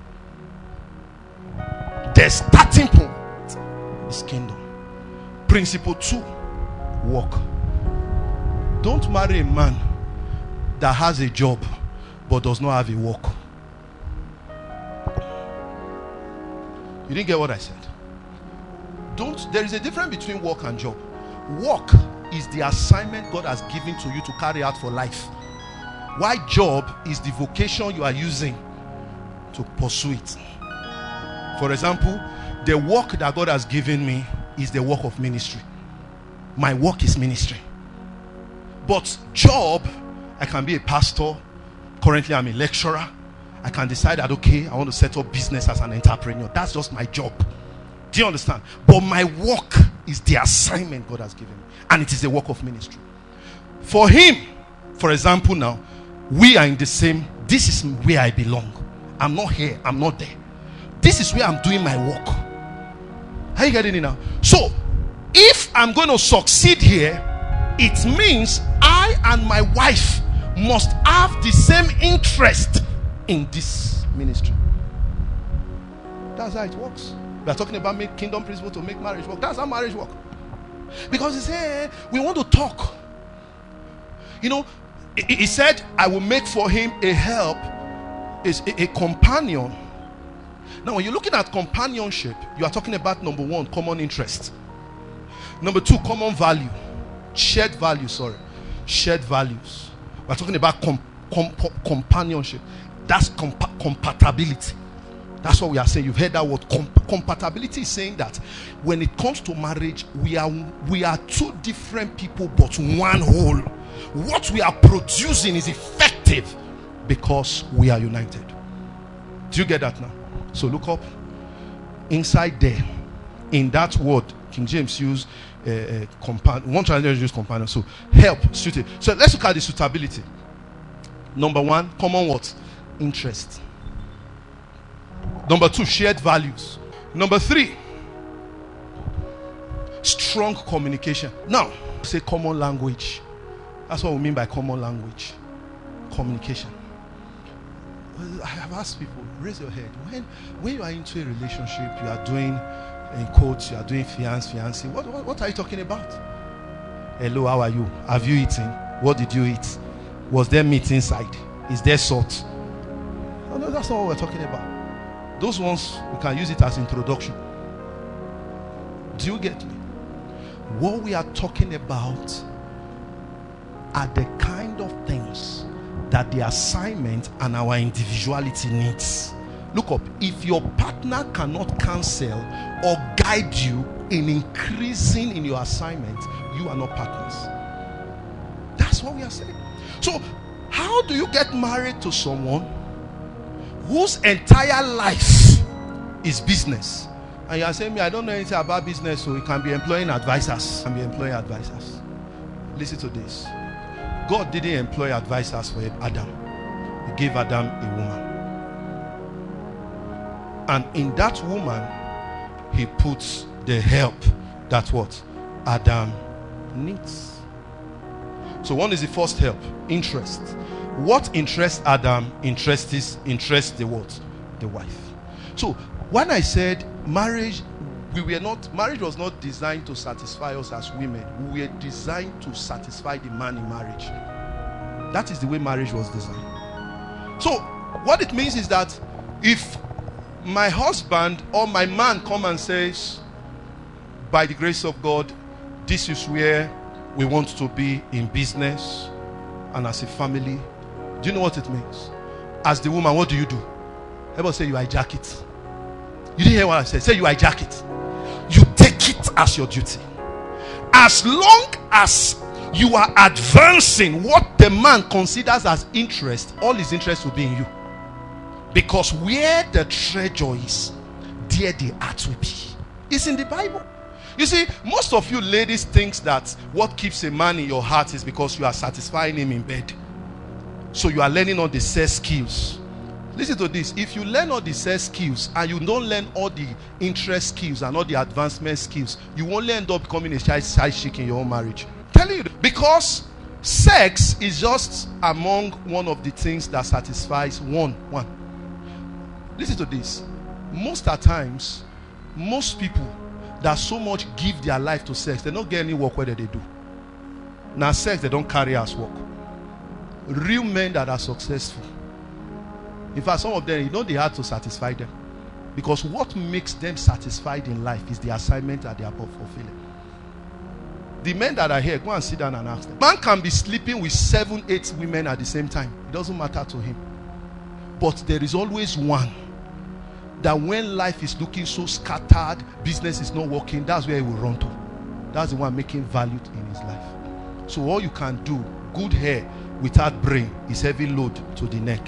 The starting point is kingdom. Principle two, work. Don't marry a man that has a job but does not have a work. You didn't get what I said. Don't. There is a difference between work and job. Work is the assignment God has given to you to carry out for life. Why job is the vocation you are using to pursue it. For example, the work that God has given me is the work of ministry. My work is ministry. But job, I can be a pastor. Currently I'm a lecturer. I can decide that, okay, I want to set up business as an entrepreneur. That's just my job. Do you understand? But my work is the assignment God has given me. And it is the work of ministry. For him, for example now, we are in the same, this is where I belong. I'm not here, I'm not there. This is where I'm doing my work. Are you getting it now? So, if I'm going to succeed here, it means I and my wife must have the same interest in this ministry. That's how it works. We are talking about make kingdom principle to make marriage work. That's how marriage works. Because he said, we want to talk. You know, he, he said, I will make for him a help, is a, a companion. Now, when you're looking at companionship, you are talking about number one, common interest. Number two, common value. Shared value, sorry. Shared values. We're talking about com, com, com, companionship. That's compa- compatibility. That's what we are saying. You've heard that word. Com- compatibility is saying that when it comes to marriage, we are we are two different people but one whole. What we are producing is effective because we are united. Do you get that now? So look up. Inside there, in that word, King James used uh, uh, compa- one translation used companion. So help, suited. So let's look at the suitability. Number one, common what? Interest. Number two, shared values. Number three, strong communication. Now, say common language. That's what we mean by common language. Communication. I have asked people, raise your head. When, when you are into a relationship, you are doing, in quotes, you are doing fiance, fiancé. What, what, what are you talking about? Hello, how are you? Have you eaten? What did you eat? Was there meat inside? Is there salt? No, no, that's not what we're talking about. Those ones, we can use it as introduction. Do you get me? What we are talking about are the kind of things that the assignment and our individuality needs. Look up. If your partner cannot counsel or guide you in increasing in your assignment, you are not partners. That's what we are saying. So, how do you get married to someone whose entire life is business? And you are saying, me, I don't know anything about business, so you can be employing advisors. Can be employing advisors. Listen to this. God didn't employ advisors for Adam. He gave Adam a woman. And in that woman, he puts the help that what Adam needs. So one is the first help, interest. What interests Adam interests interests the what? The wife. So when I said marriage We were not, marriage was not designed to satisfy us as women. We were designed to satisfy the man in marriage. That is the way marriage was designed. So, what it means is that if my husband or my man come and says, by the grace of God, this is where we want to be in business and as a family, do you know what it means? As the woman, what do you do? Everybody say you hijack it. You didn't hear what I said. Say you hijack it. You take it as your duty. As long as you are advancing what the man considers as interest, all his interest will be in you. Because where the treasure is, there the heart will be. It's in the Bible. You see, most of you ladies think that what keeps a man in your heart is because you are satisfying him in bed. So you are learning all the sex skills. Listen to this. If you learn all the sex skills and you don't learn all the interest skills and all the advancement skills, you only end up becoming a shy side chick in your own marriage. I'm telling you, because sex is just among one of the things that satisfies one. One. Listen to this. Most of the times, most people that so much give their life to sex, they don't get any work whether they do. Now sex, they don't carry as work. Real men that are successful, in fact, some of them, you know, they had to satisfy them. Because what makes them satisfied in life is the assignment that they are fulfilling. The men that are here, go and sit down and ask them. Man can be sleeping with seven, eight women at the same time. It doesn't matter to him. But there is always one that when life is looking so scattered, business is not working, that's where he will run to. That's the one making value in his life. So all you can do, good hair without brain, is heavy load to the neck.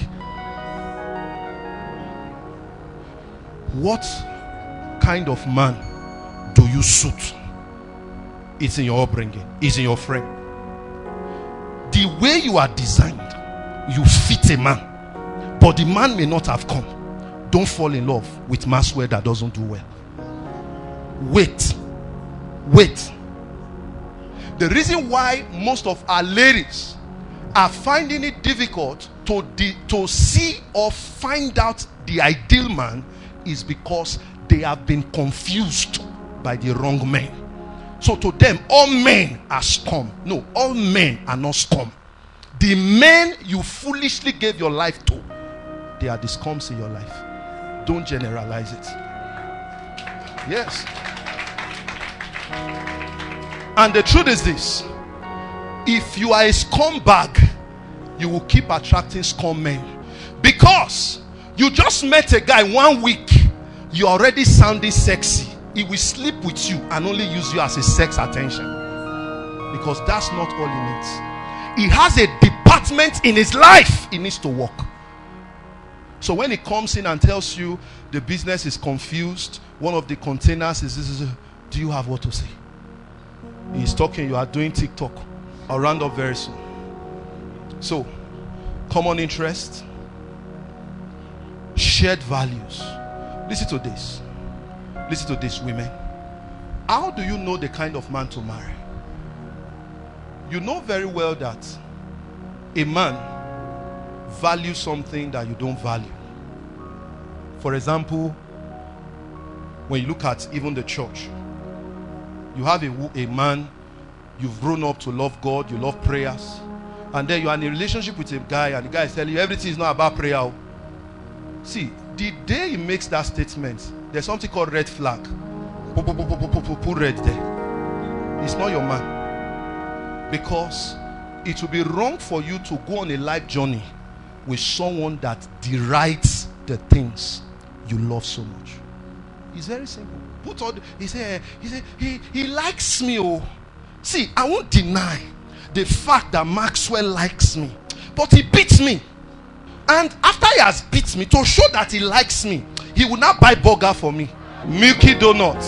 What kind of man do you suit? It's in your upbringing. It's in your frame. The way you are designed, you fit a man. But the man may not have come. Don't fall in love with masswear that doesn't do well. Wait. Wait. The reason why most of our ladies are finding it difficult to, de- to see or find out the ideal man is because they have been confused by the wrong men. So to them, all men are scum. No, all men are not scum. The men you foolishly gave your life to, they are the scums in your life. Don't generalize it. Yes. And the truth is this: if you are a scumbag, you will keep attracting scum men. Because you just met a guy one week, you're already sounding sexy. He will sleep with you and only use you as a sex attention. Because that's not all he needs. He has a department in his life he needs to work. So when he comes in and tells you the business is confused, one of the containers is, is, is do you have what to say? He's talking, you are doing TikTok. I'll round up very soon. So, common interest, shared values. Listen to this. Listen to this, women. How do you know the kind of man to marry? You know very well that a man values something that you don't value. For example, when you look at even the church, you have a, a man, you've grown up to love God, you love prayers, and then you're in a relationship with a guy, and the guy is telling you everything is not about prayer. See, the day he makes that statement, there's something called red flag. Put red there. It's not your man. Because it will be wrong for you to go on a life journey with someone that derides the things you love so much. It's very simple. Put all the, he said, he said, he, he likes me. Oh. See, I won't deny the fact that Maxwell likes me, but he beats me. And after he has beat me, to show that he likes me, he will not buy burger for me. Milky Donut.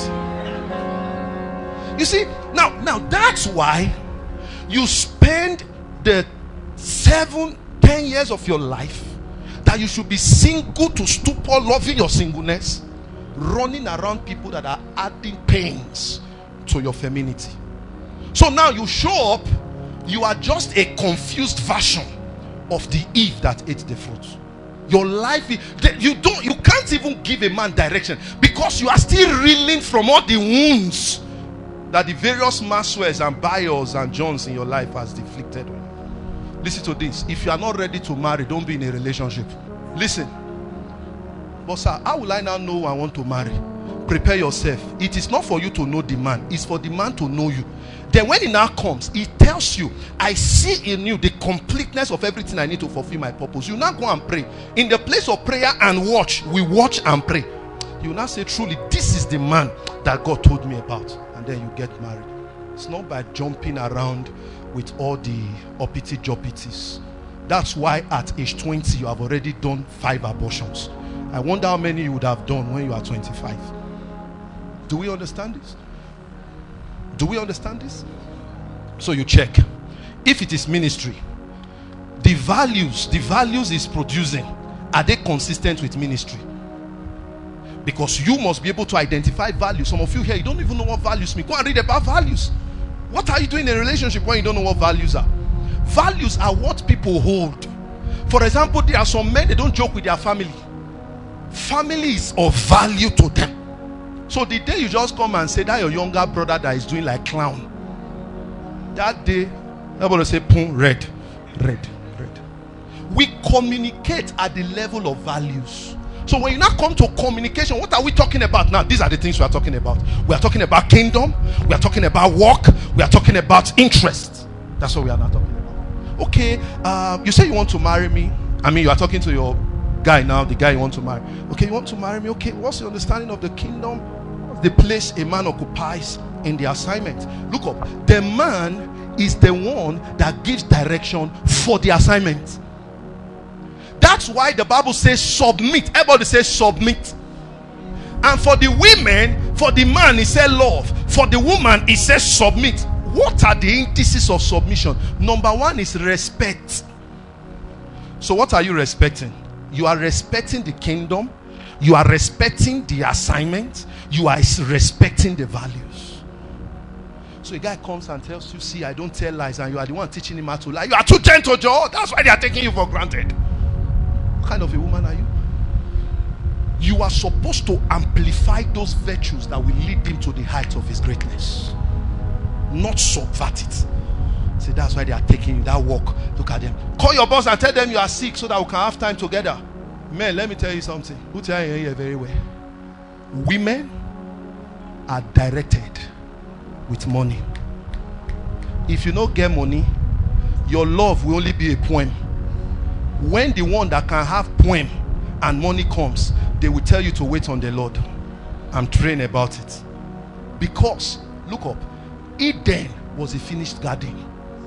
You see, now, now that's why you spend the seven, ten years of your life that you should be single to stupor, loving your singleness, running around people that are adding pains to your femininity. So now you show up, you are just a confused version of the Eve that ate the fruit. Your life, you don't, you can't even give a man direction because you are still reeling from all the wounds that the various Maxwells and Bayers and Johns in your life has inflicted on you. Listen to this. If you are not ready to marry, don't be in a relationship. Listen. But sir, how will I now know I want to marry? Prepare yourself. It is not for you to know the man. It's for the man to know you. Then when he now comes, he tells you, I see in you the completeness of everything I need to fulfill my purpose. You now go and pray. In the place of prayer and watch, we watch and pray. You now say, truly, this is the man that God told me about. And then you get married. It's not by jumping around with all the uppity joppities. That's why at age twenty, you have already done five abortions. I wonder how many you would have done when you are twenty-five. Do we understand this? Do we understand this? So you check. If it is ministry, the values, the values is producing, are they consistent with ministry? Because you must be able to identify values. Some of you here, you don't even know what values mean. Go and read about values. What are you doing in a relationship when you don't know what values are? Values are what people hold. For example, there are some men, they don't joke with their family. Family is of value to them. So the day you just come and say that your younger brother that is doing like clown, that day everybody say boom, red, red, red. We communicate at the level of values. So when you now come to communication, what are we talking about now? These are the things we are talking about. We are talking about kingdom. We are talking about work. We are talking about interest. That's what we are now talking about. Okay, um, you say you want to marry me. I mean, you are talking to your guy now, the guy you want to marry. Okay, you want to marry me? Okay, what's your understanding of the kingdom? The place a man occupies in the assignment. Look up. The man is the one that gives direction for the assignment. That's why the Bible says submit. Everybody says submit. And for the women, for the man, it says love. For the woman, it says submit. What are the indices of submission? Number one is respect. So what are you respecting? You are respecting the kingdom. You are respecting the assignment. You are respecting the values. So a guy comes and tells you, see, I don't tell lies, and you are the one teaching him how to lie. You are too gentle, Joe. That's why they are taking you for granted. What kind of a woman are you? You are supposed to amplify those virtues that will lead him to the height of his greatness, not subvert it. See, that's why they are taking you that walk. Look at them. Call your boss and tell them you are sick so that we can have time together. Men, let me tell you something. Who tell you here very well? Women are directed with money. If you don't get money, your love will only be a poem. When the one that can have poem and money comes, they will tell you to wait on the Lord. I'm trained about it. Because, look up, Eden was a finished garden.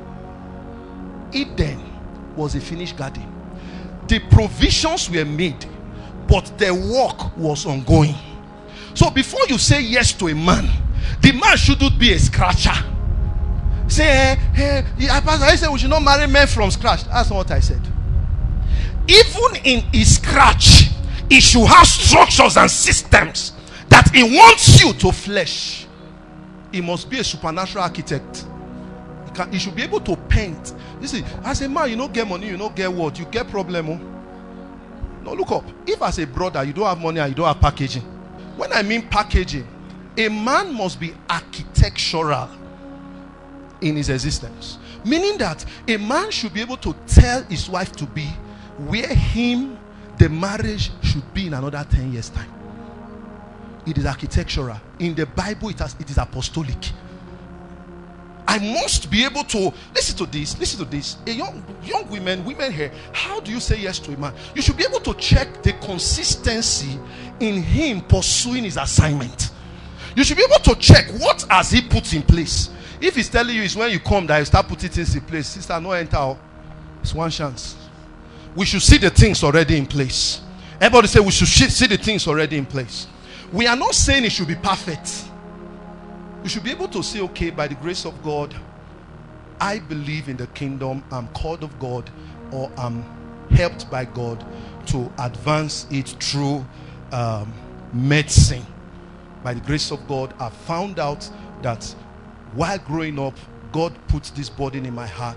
Eden was a finished garden. The provisions were made, but the work was ongoing. So before you say yes to a man, the man shouldn't be a scratcher. Say, hey, hey, I said we should not marry men from scratch. That's not what I said. Even in his scratch, he should have structures and systems that he wants you to flesh. He must be a supernatural architect. He, can, he should be able to paint. You see, as a man, you don't get money, you don't get what? You get problem. Oh? No, look up. If as a brother, you don't have money and you don't have packaging. When I mean packaging, a man must be architectural in his existence. Meaning that a man should be able to tell his wife to be where him, the marriage should be in another ten years time. It is architectural. In the Bible, it, has, it is apostolic. I must be able to listen to this. Listen to this. A young young women, women here. How do you say yes to a man? You should be able to check the consistency in him pursuing his assignment. You should be able to check what has he put in place. If he's telling you it's when you come that you start putting things in place, sister, no enter. It's one chance. We should see the things already in place. Everybody say we should see the things already in place. We are not saying it should be perfect. You should be able to say, okay, by the grace of God, I believe in the kingdom, I'm called of God, or I'm helped by God to advance it through um, medicine. By the grace of God, I found out that while growing up, God put this burden in my heart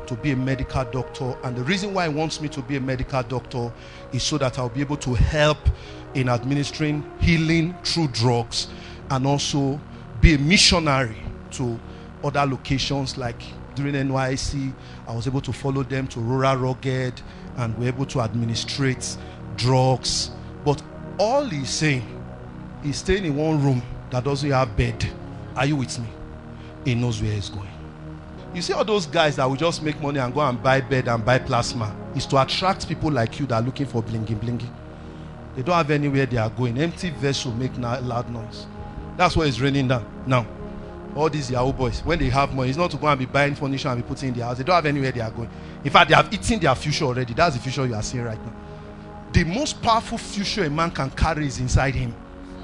to be a medical doctor. And the reason why he wants me to be a medical doctor is so that I'll be able to help in administering healing through drugs, and also be a missionary to other locations. Like during N Y C, I was able to follow them to rural rugged, and we're able to administrate drugs. But all he's saying, he's staying in one room that doesn't have bed. Are you with me? He knows where he's going. You see all those guys that will just make money and go and buy bed and buy plasma, is to attract people like you that are looking for blingy blingy. They don't have anywhere they are going. Empty vessel make loud noise. That's why it's raining down now. All these Yahoo boys, when they have money, it's not to go and be buying furniture and be putting in their house. They don't have anywhere they are going. In fact, they have eaten their future already. That's the future you are seeing right now. The most powerful future a man can carry is inside him.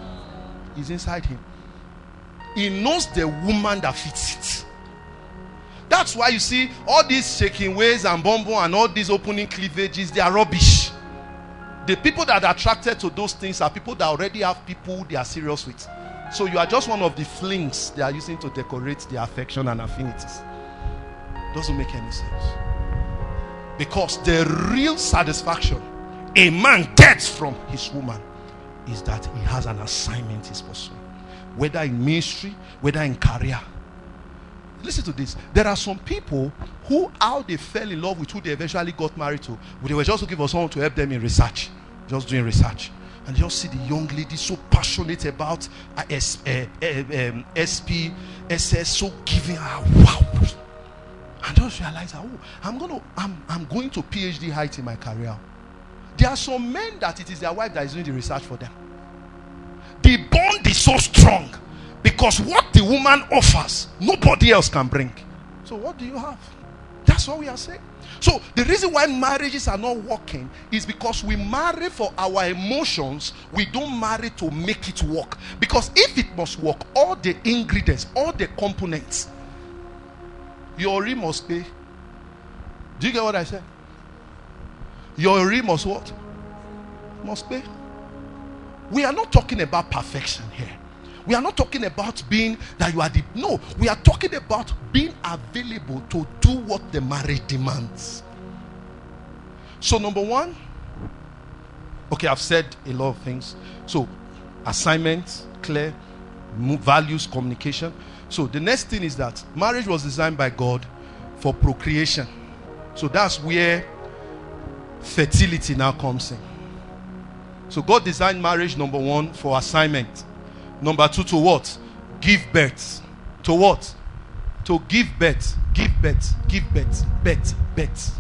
Is inside him. He knows the woman that fits it. That's why you see all these shaking ways and bumbo and all these opening cleavages, they are rubbish. The people that are attracted to those things are people that already have people they are serious with. So you are just one of the flings they are using to decorate their affection and affinities. Doesn't make any sense. Because the real satisfaction a man gets from his woman is that he has an assignment he's pursuing. Whether in ministry, whether in career. Listen to this. There are some people who, how they fell in love with who they eventually got married to, they were just looking for someone to help them in research. Just doing research. And you just see the young lady so passionate about uh, S, uh, uh, um, S P, S S, so giving her wow. And just realize, oh, I'm gonna, I'm, I'm going to PhD height in my career. There are some men that it is their wife that is doing the research for them. The bond is so strong because what the woman offers, nobody else can bring. So what do you have? That's what we are saying. So the reason why marriages are not working is because we marry for our emotions. We don't marry to make it work. Because if it must work, all the ingredients, all the components, your ring must pay. Do you get what I said? Your ring must what? Must pay. We are not talking about perfection here. We are not talking about being that you are the, no, we are talking about being available to do what the marriage demands. So number one, okay, I've said a lot of things. So assignments, clear, values, communication. So the next thing is that marriage was designed by God for procreation. So that's where fertility now comes in. So God designed marriage, number one, for assignment. Number two, to what? Give birth. To what? To give birth. Give birth. Give birth. Birth. Birth.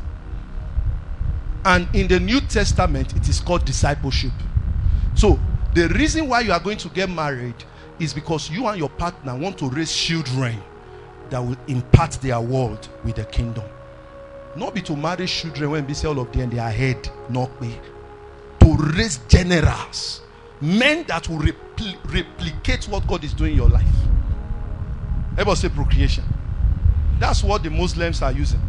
And in the New Testament, it is called discipleship. So, the reason why you are going to get married is because you and your partner want to raise children that will impart their world with the kingdom. Not be to marry children when we say all of them, they are head, not me. To raise generals. Men that will repl- replicate what God is doing in your life. Everybody say procreation. That's what the Muslims are using.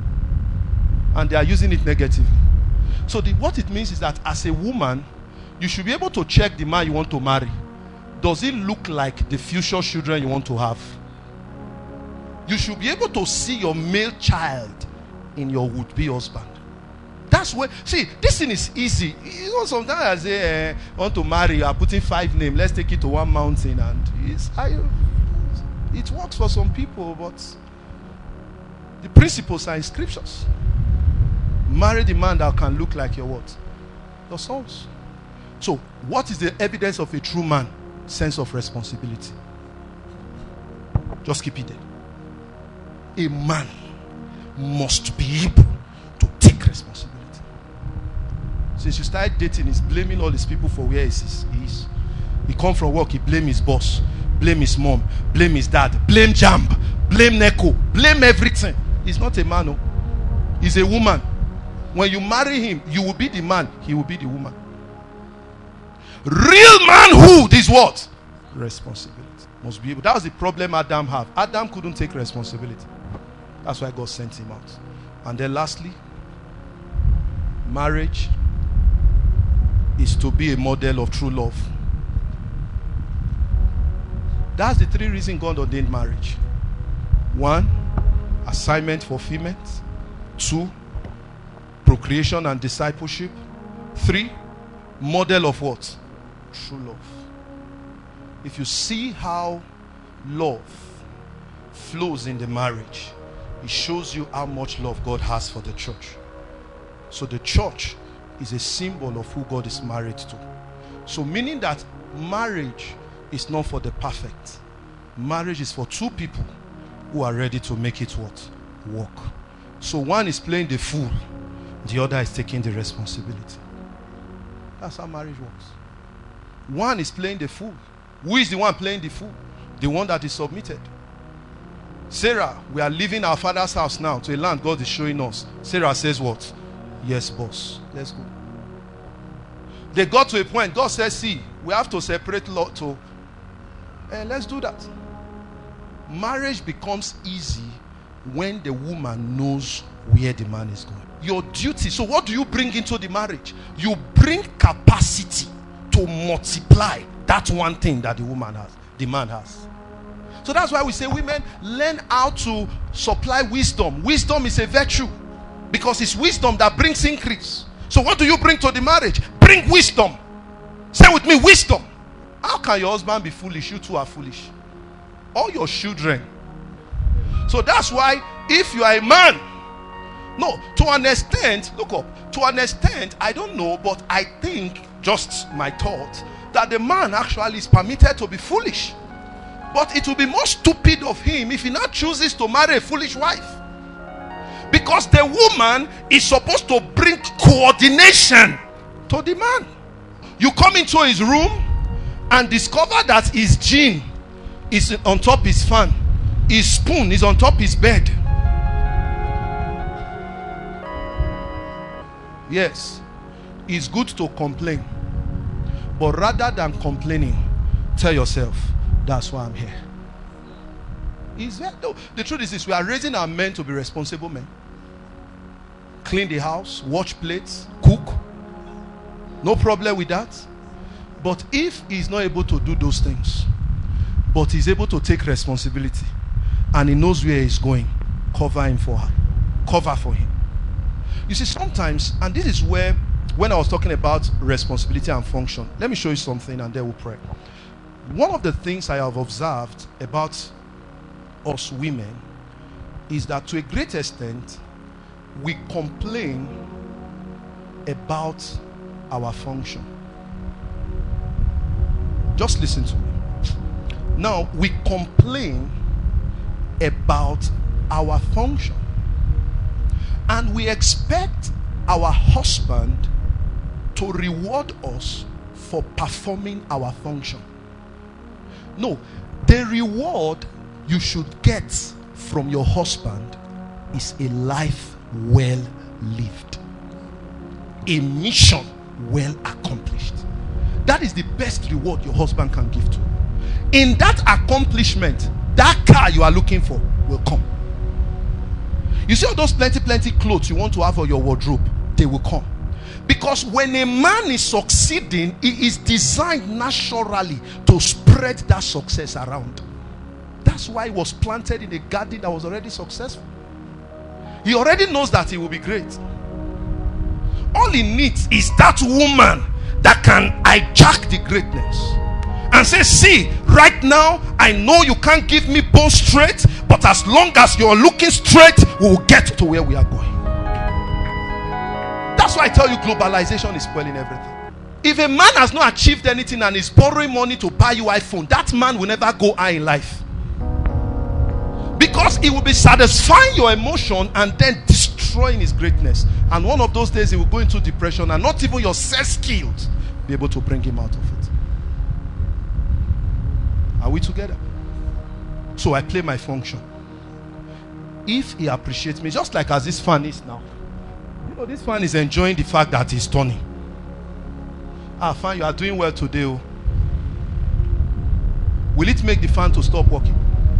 And they are using it negatively. So the, what it means is that as a woman, you should be able to check the man you want to marry. Does it look like the future children you want to have? You should be able to see your male child in your would-be husband. That's where, see, this thing is easy. You know, sometimes I say, uh, I want to marry, you are putting five names, let's take it to one mountain. And it's, I, it works for some people, but the principles are in scriptures. Marry the man that can look like your what? Your sons. So, what is the evidence of a true man? Sense of responsibility. Just keep it there. A man must be able to take responsibility. Since you started dating, he's blaming all these people for where he is. He, is. he come from work, he blame his boss, blame his mom, blame his dad, blame Jamb, blame Neko, blame everything. He's not a man, no. He's a woman. When you marry him, you will be the man, he will be the woman. Real manhood is what? Responsibility. Must be able. That was the problem Adam had. Adam couldn't take responsibility. That's why God sent him out. And then lastly, marriage is to be a model of true love. That's the three reasons God ordained marriage. One, assignment for females. Two, procreation and discipleship. Three, model of what? True love. If you see how love flows in the marriage, it shows you how much love God has for the church. So the church is a symbol of who God is married to. So meaning that marriage is not for the perfect. Marriage is for two people who are ready to make it what? Work. So one is playing the fool, the other is taking the responsibility. That's how marriage works. One is playing the fool. Who is the one playing the fool? The one that is submitted. Sarah, we are leaving our father's house now to a land God is showing us. Sarah says what? Yes, boss. Let's go. They got to a point. God says, see, we have to separate lot to. Eh, let's do that. Marriage becomes easy when the woman knows where the man is going. Your duty. So what do you bring into the marriage? You bring capacity to multiply that one thing that the woman has, the man has. So that's why we say women learn how to supply wisdom. Wisdom is a virtue because it's wisdom that brings increase. So what do you bring to the marriage? Bring wisdom. Say with me, wisdom. How can your husband be foolish? You two are foolish. All your children. So that's why if you are a man, no, to an extent, look up, to an extent, I don't know, but I think, just my thought, that the man actually is permitted to be foolish. But it will be more stupid of him if he now chooses to marry a foolish wife. Because the woman is supposed to bring coordination to the man. You come into his room and discover that his gin is on top his fan. His spoon is on top his bed. Yes, it's good to complain. But rather than complaining, tell yourself, that's why I'm here. Is that, no, the truth is this, we are raising our men to be responsible men. Clean the house, wash plates, cook. No problem with that. But if he's not able to do those things, but he's able to take responsibility and he knows where he's going, cover him for her. Cover for him. You see, sometimes, and this is where, when I was talking about responsibility and function, let me show you something and then we'll pray. One of the things I have observed about us women is that to a great extent, we complain about our function. Just listen to me. Now, we complain about our function. And we expect our husband to reward us for performing our function. No, the reward you should get from your husband is a life well lived, a mission well accomplished. That is the best reward your husband can give to you. In that accomplishment, that car you are looking for will come. You see all those plenty plenty clothes you want to have for your wardrobe, they will come. Because when a man is succeeding, he is designed naturally to spread that success around. That's why he was planted in a garden that was already successful. He already knows that he will be great. All he needs is that woman that can hijack the greatness and say, see, right now I know you can't give me both straight, but as long as you're looking straight, we will get to where we are going. That's why I tell you, globalization is spoiling everything. If a man has not achieved anything and is borrowing money to buy you iPhone, that man will never go high in life. Because he will be satisfying your emotion and then destroying his greatness. And one of those days he will go into depression and not even your sex skills be able to bring him out of it. Are we together? So I play my function. If he appreciates me, just like as this fan is now. You know, this fan is enjoying the fact that he's turning. Ah, fan, you are doing well today. Oh. Will it make the fan to stop working?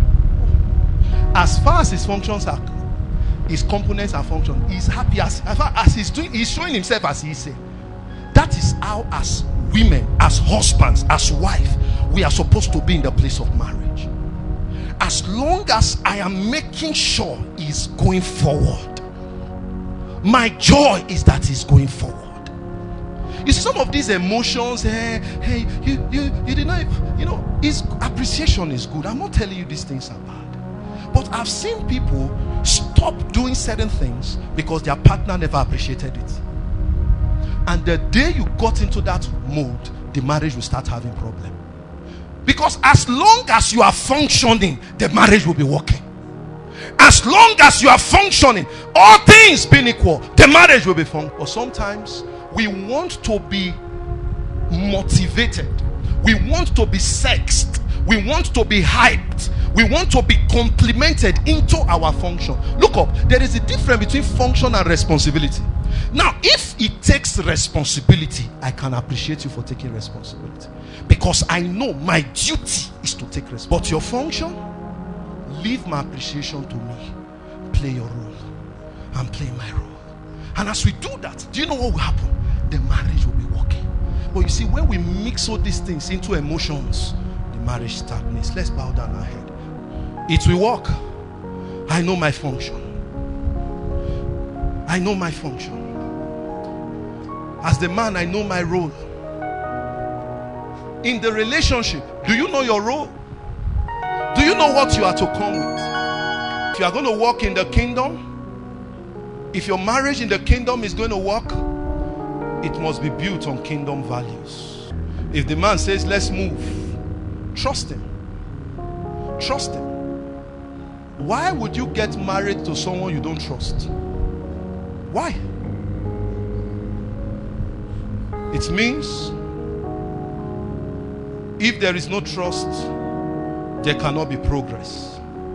As far as his functions are, his components are functioning, he's happy as, as far as he's doing, he's showing himself as he said. That is how, as women, as husbands, as wife, we are supposed to be in the place of marriage. As long as I am making sure he's going forward, My joy is that he's going forward. You see, some of these emotions, hey, hey, you, you, you did not, you know, is appreciation is good. I'm not telling you these things are bad, but I've seen people stop doing certain things because their partner never appreciated it. And the day you got into that mode, the marriage will start having problem. Because as long as you are functioning, the marriage will be working. As long as you are functioning, all things being equal, the marriage will be functioning. But sometimes we want to be motivated, we want to be sexed, we want to be hyped, we want to be complimented into our function. Look up, there is a difference between function and responsibility. Now, if it takes responsibility, I can appreciate you for taking responsibility, because I know my duty is to take responsibility. But your function, leave my appreciation to me. Play your role and play my role. And as we do that, do you know what will happen? The marriage will be working. But you see, when we mix all these things into emotions, the marriage stagnates. Let's bow down our head. It will work. I know my function. I know my function. As the man, I know my role. In the relationship, do you know your role? Do you know what you are to come with? If you are going to walk in the kingdom, if your marriage in the kingdom is going to work, it must be built on kingdom values. If the man says, let's move, trust him. Trust him. Why would you get married to someone you don't trust? Why? It means if there is no trust, there cannot be progress.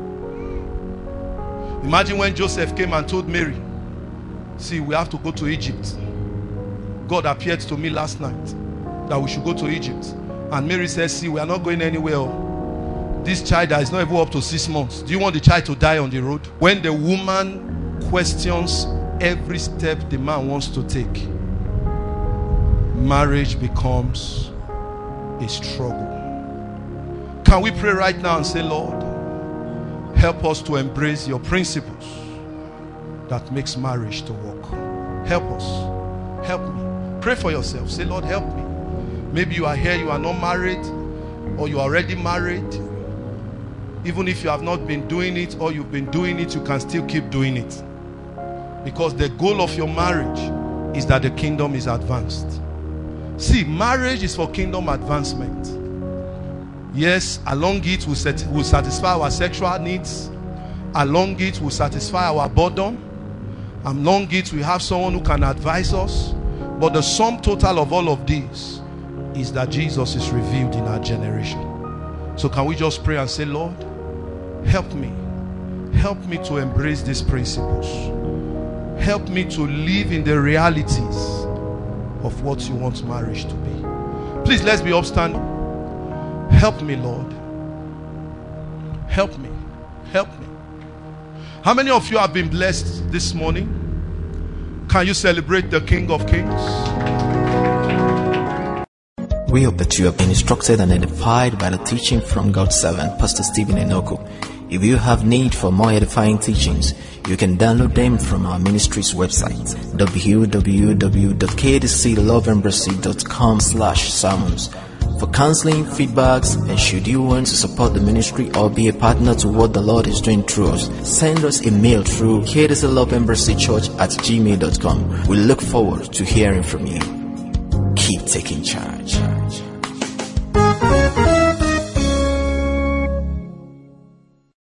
Imagine when Joseph came and told Mary, see, we have to go to Egypt. God appeared to me last night that we should go to Egypt. And Mary says, see, we are not going anywhere. This child that is not even up to six months. Do you want the child to die on the road? When the woman questions every step the man wants to take, marriage becomes a struggle. Can we pray right now and say, Lord, help us to embrace your principles that makes marriage to work. Help us. Help me. Pray for yourself. Say, Lord, help me. Maybe you are here, you are not married, or you are already married. Even if you have not been doing it, or you've been doing it, you can still keep doing it. Because the goal of your marriage is that the kingdom is advanced. See, marriage is for kingdom advancement. Yes, along it will sat- will satisfy our sexual needs. Along it will satisfy our boredom. Along it we have someone who can advise us. But the sum total of all of these is that Jesus is revealed in our generation. So can we just pray and say, Lord, help me. Help me to embrace these principles. Help me to live in the realities of what you want marriage to be. Please, let's be upstanding. Help me, Lord. Help me. Help me. How many of you have been blessed this morning? Can you celebrate the King of Kings?
We hope that you have been instructed and edified by the teaching from God's servant, Pastor Stephen Enoku. If you have need for more edifying teachings, you can download them from our ministry's website, w w w dot k d c love embassy dot com slash sermons. For counseling, feedbacks, and should you want to support the ministry or be a partner to what the Lord is doing through us, send us a mail through k d c love embassy church at gmail dot com. We look forward to hearing from you. Keep taking charge.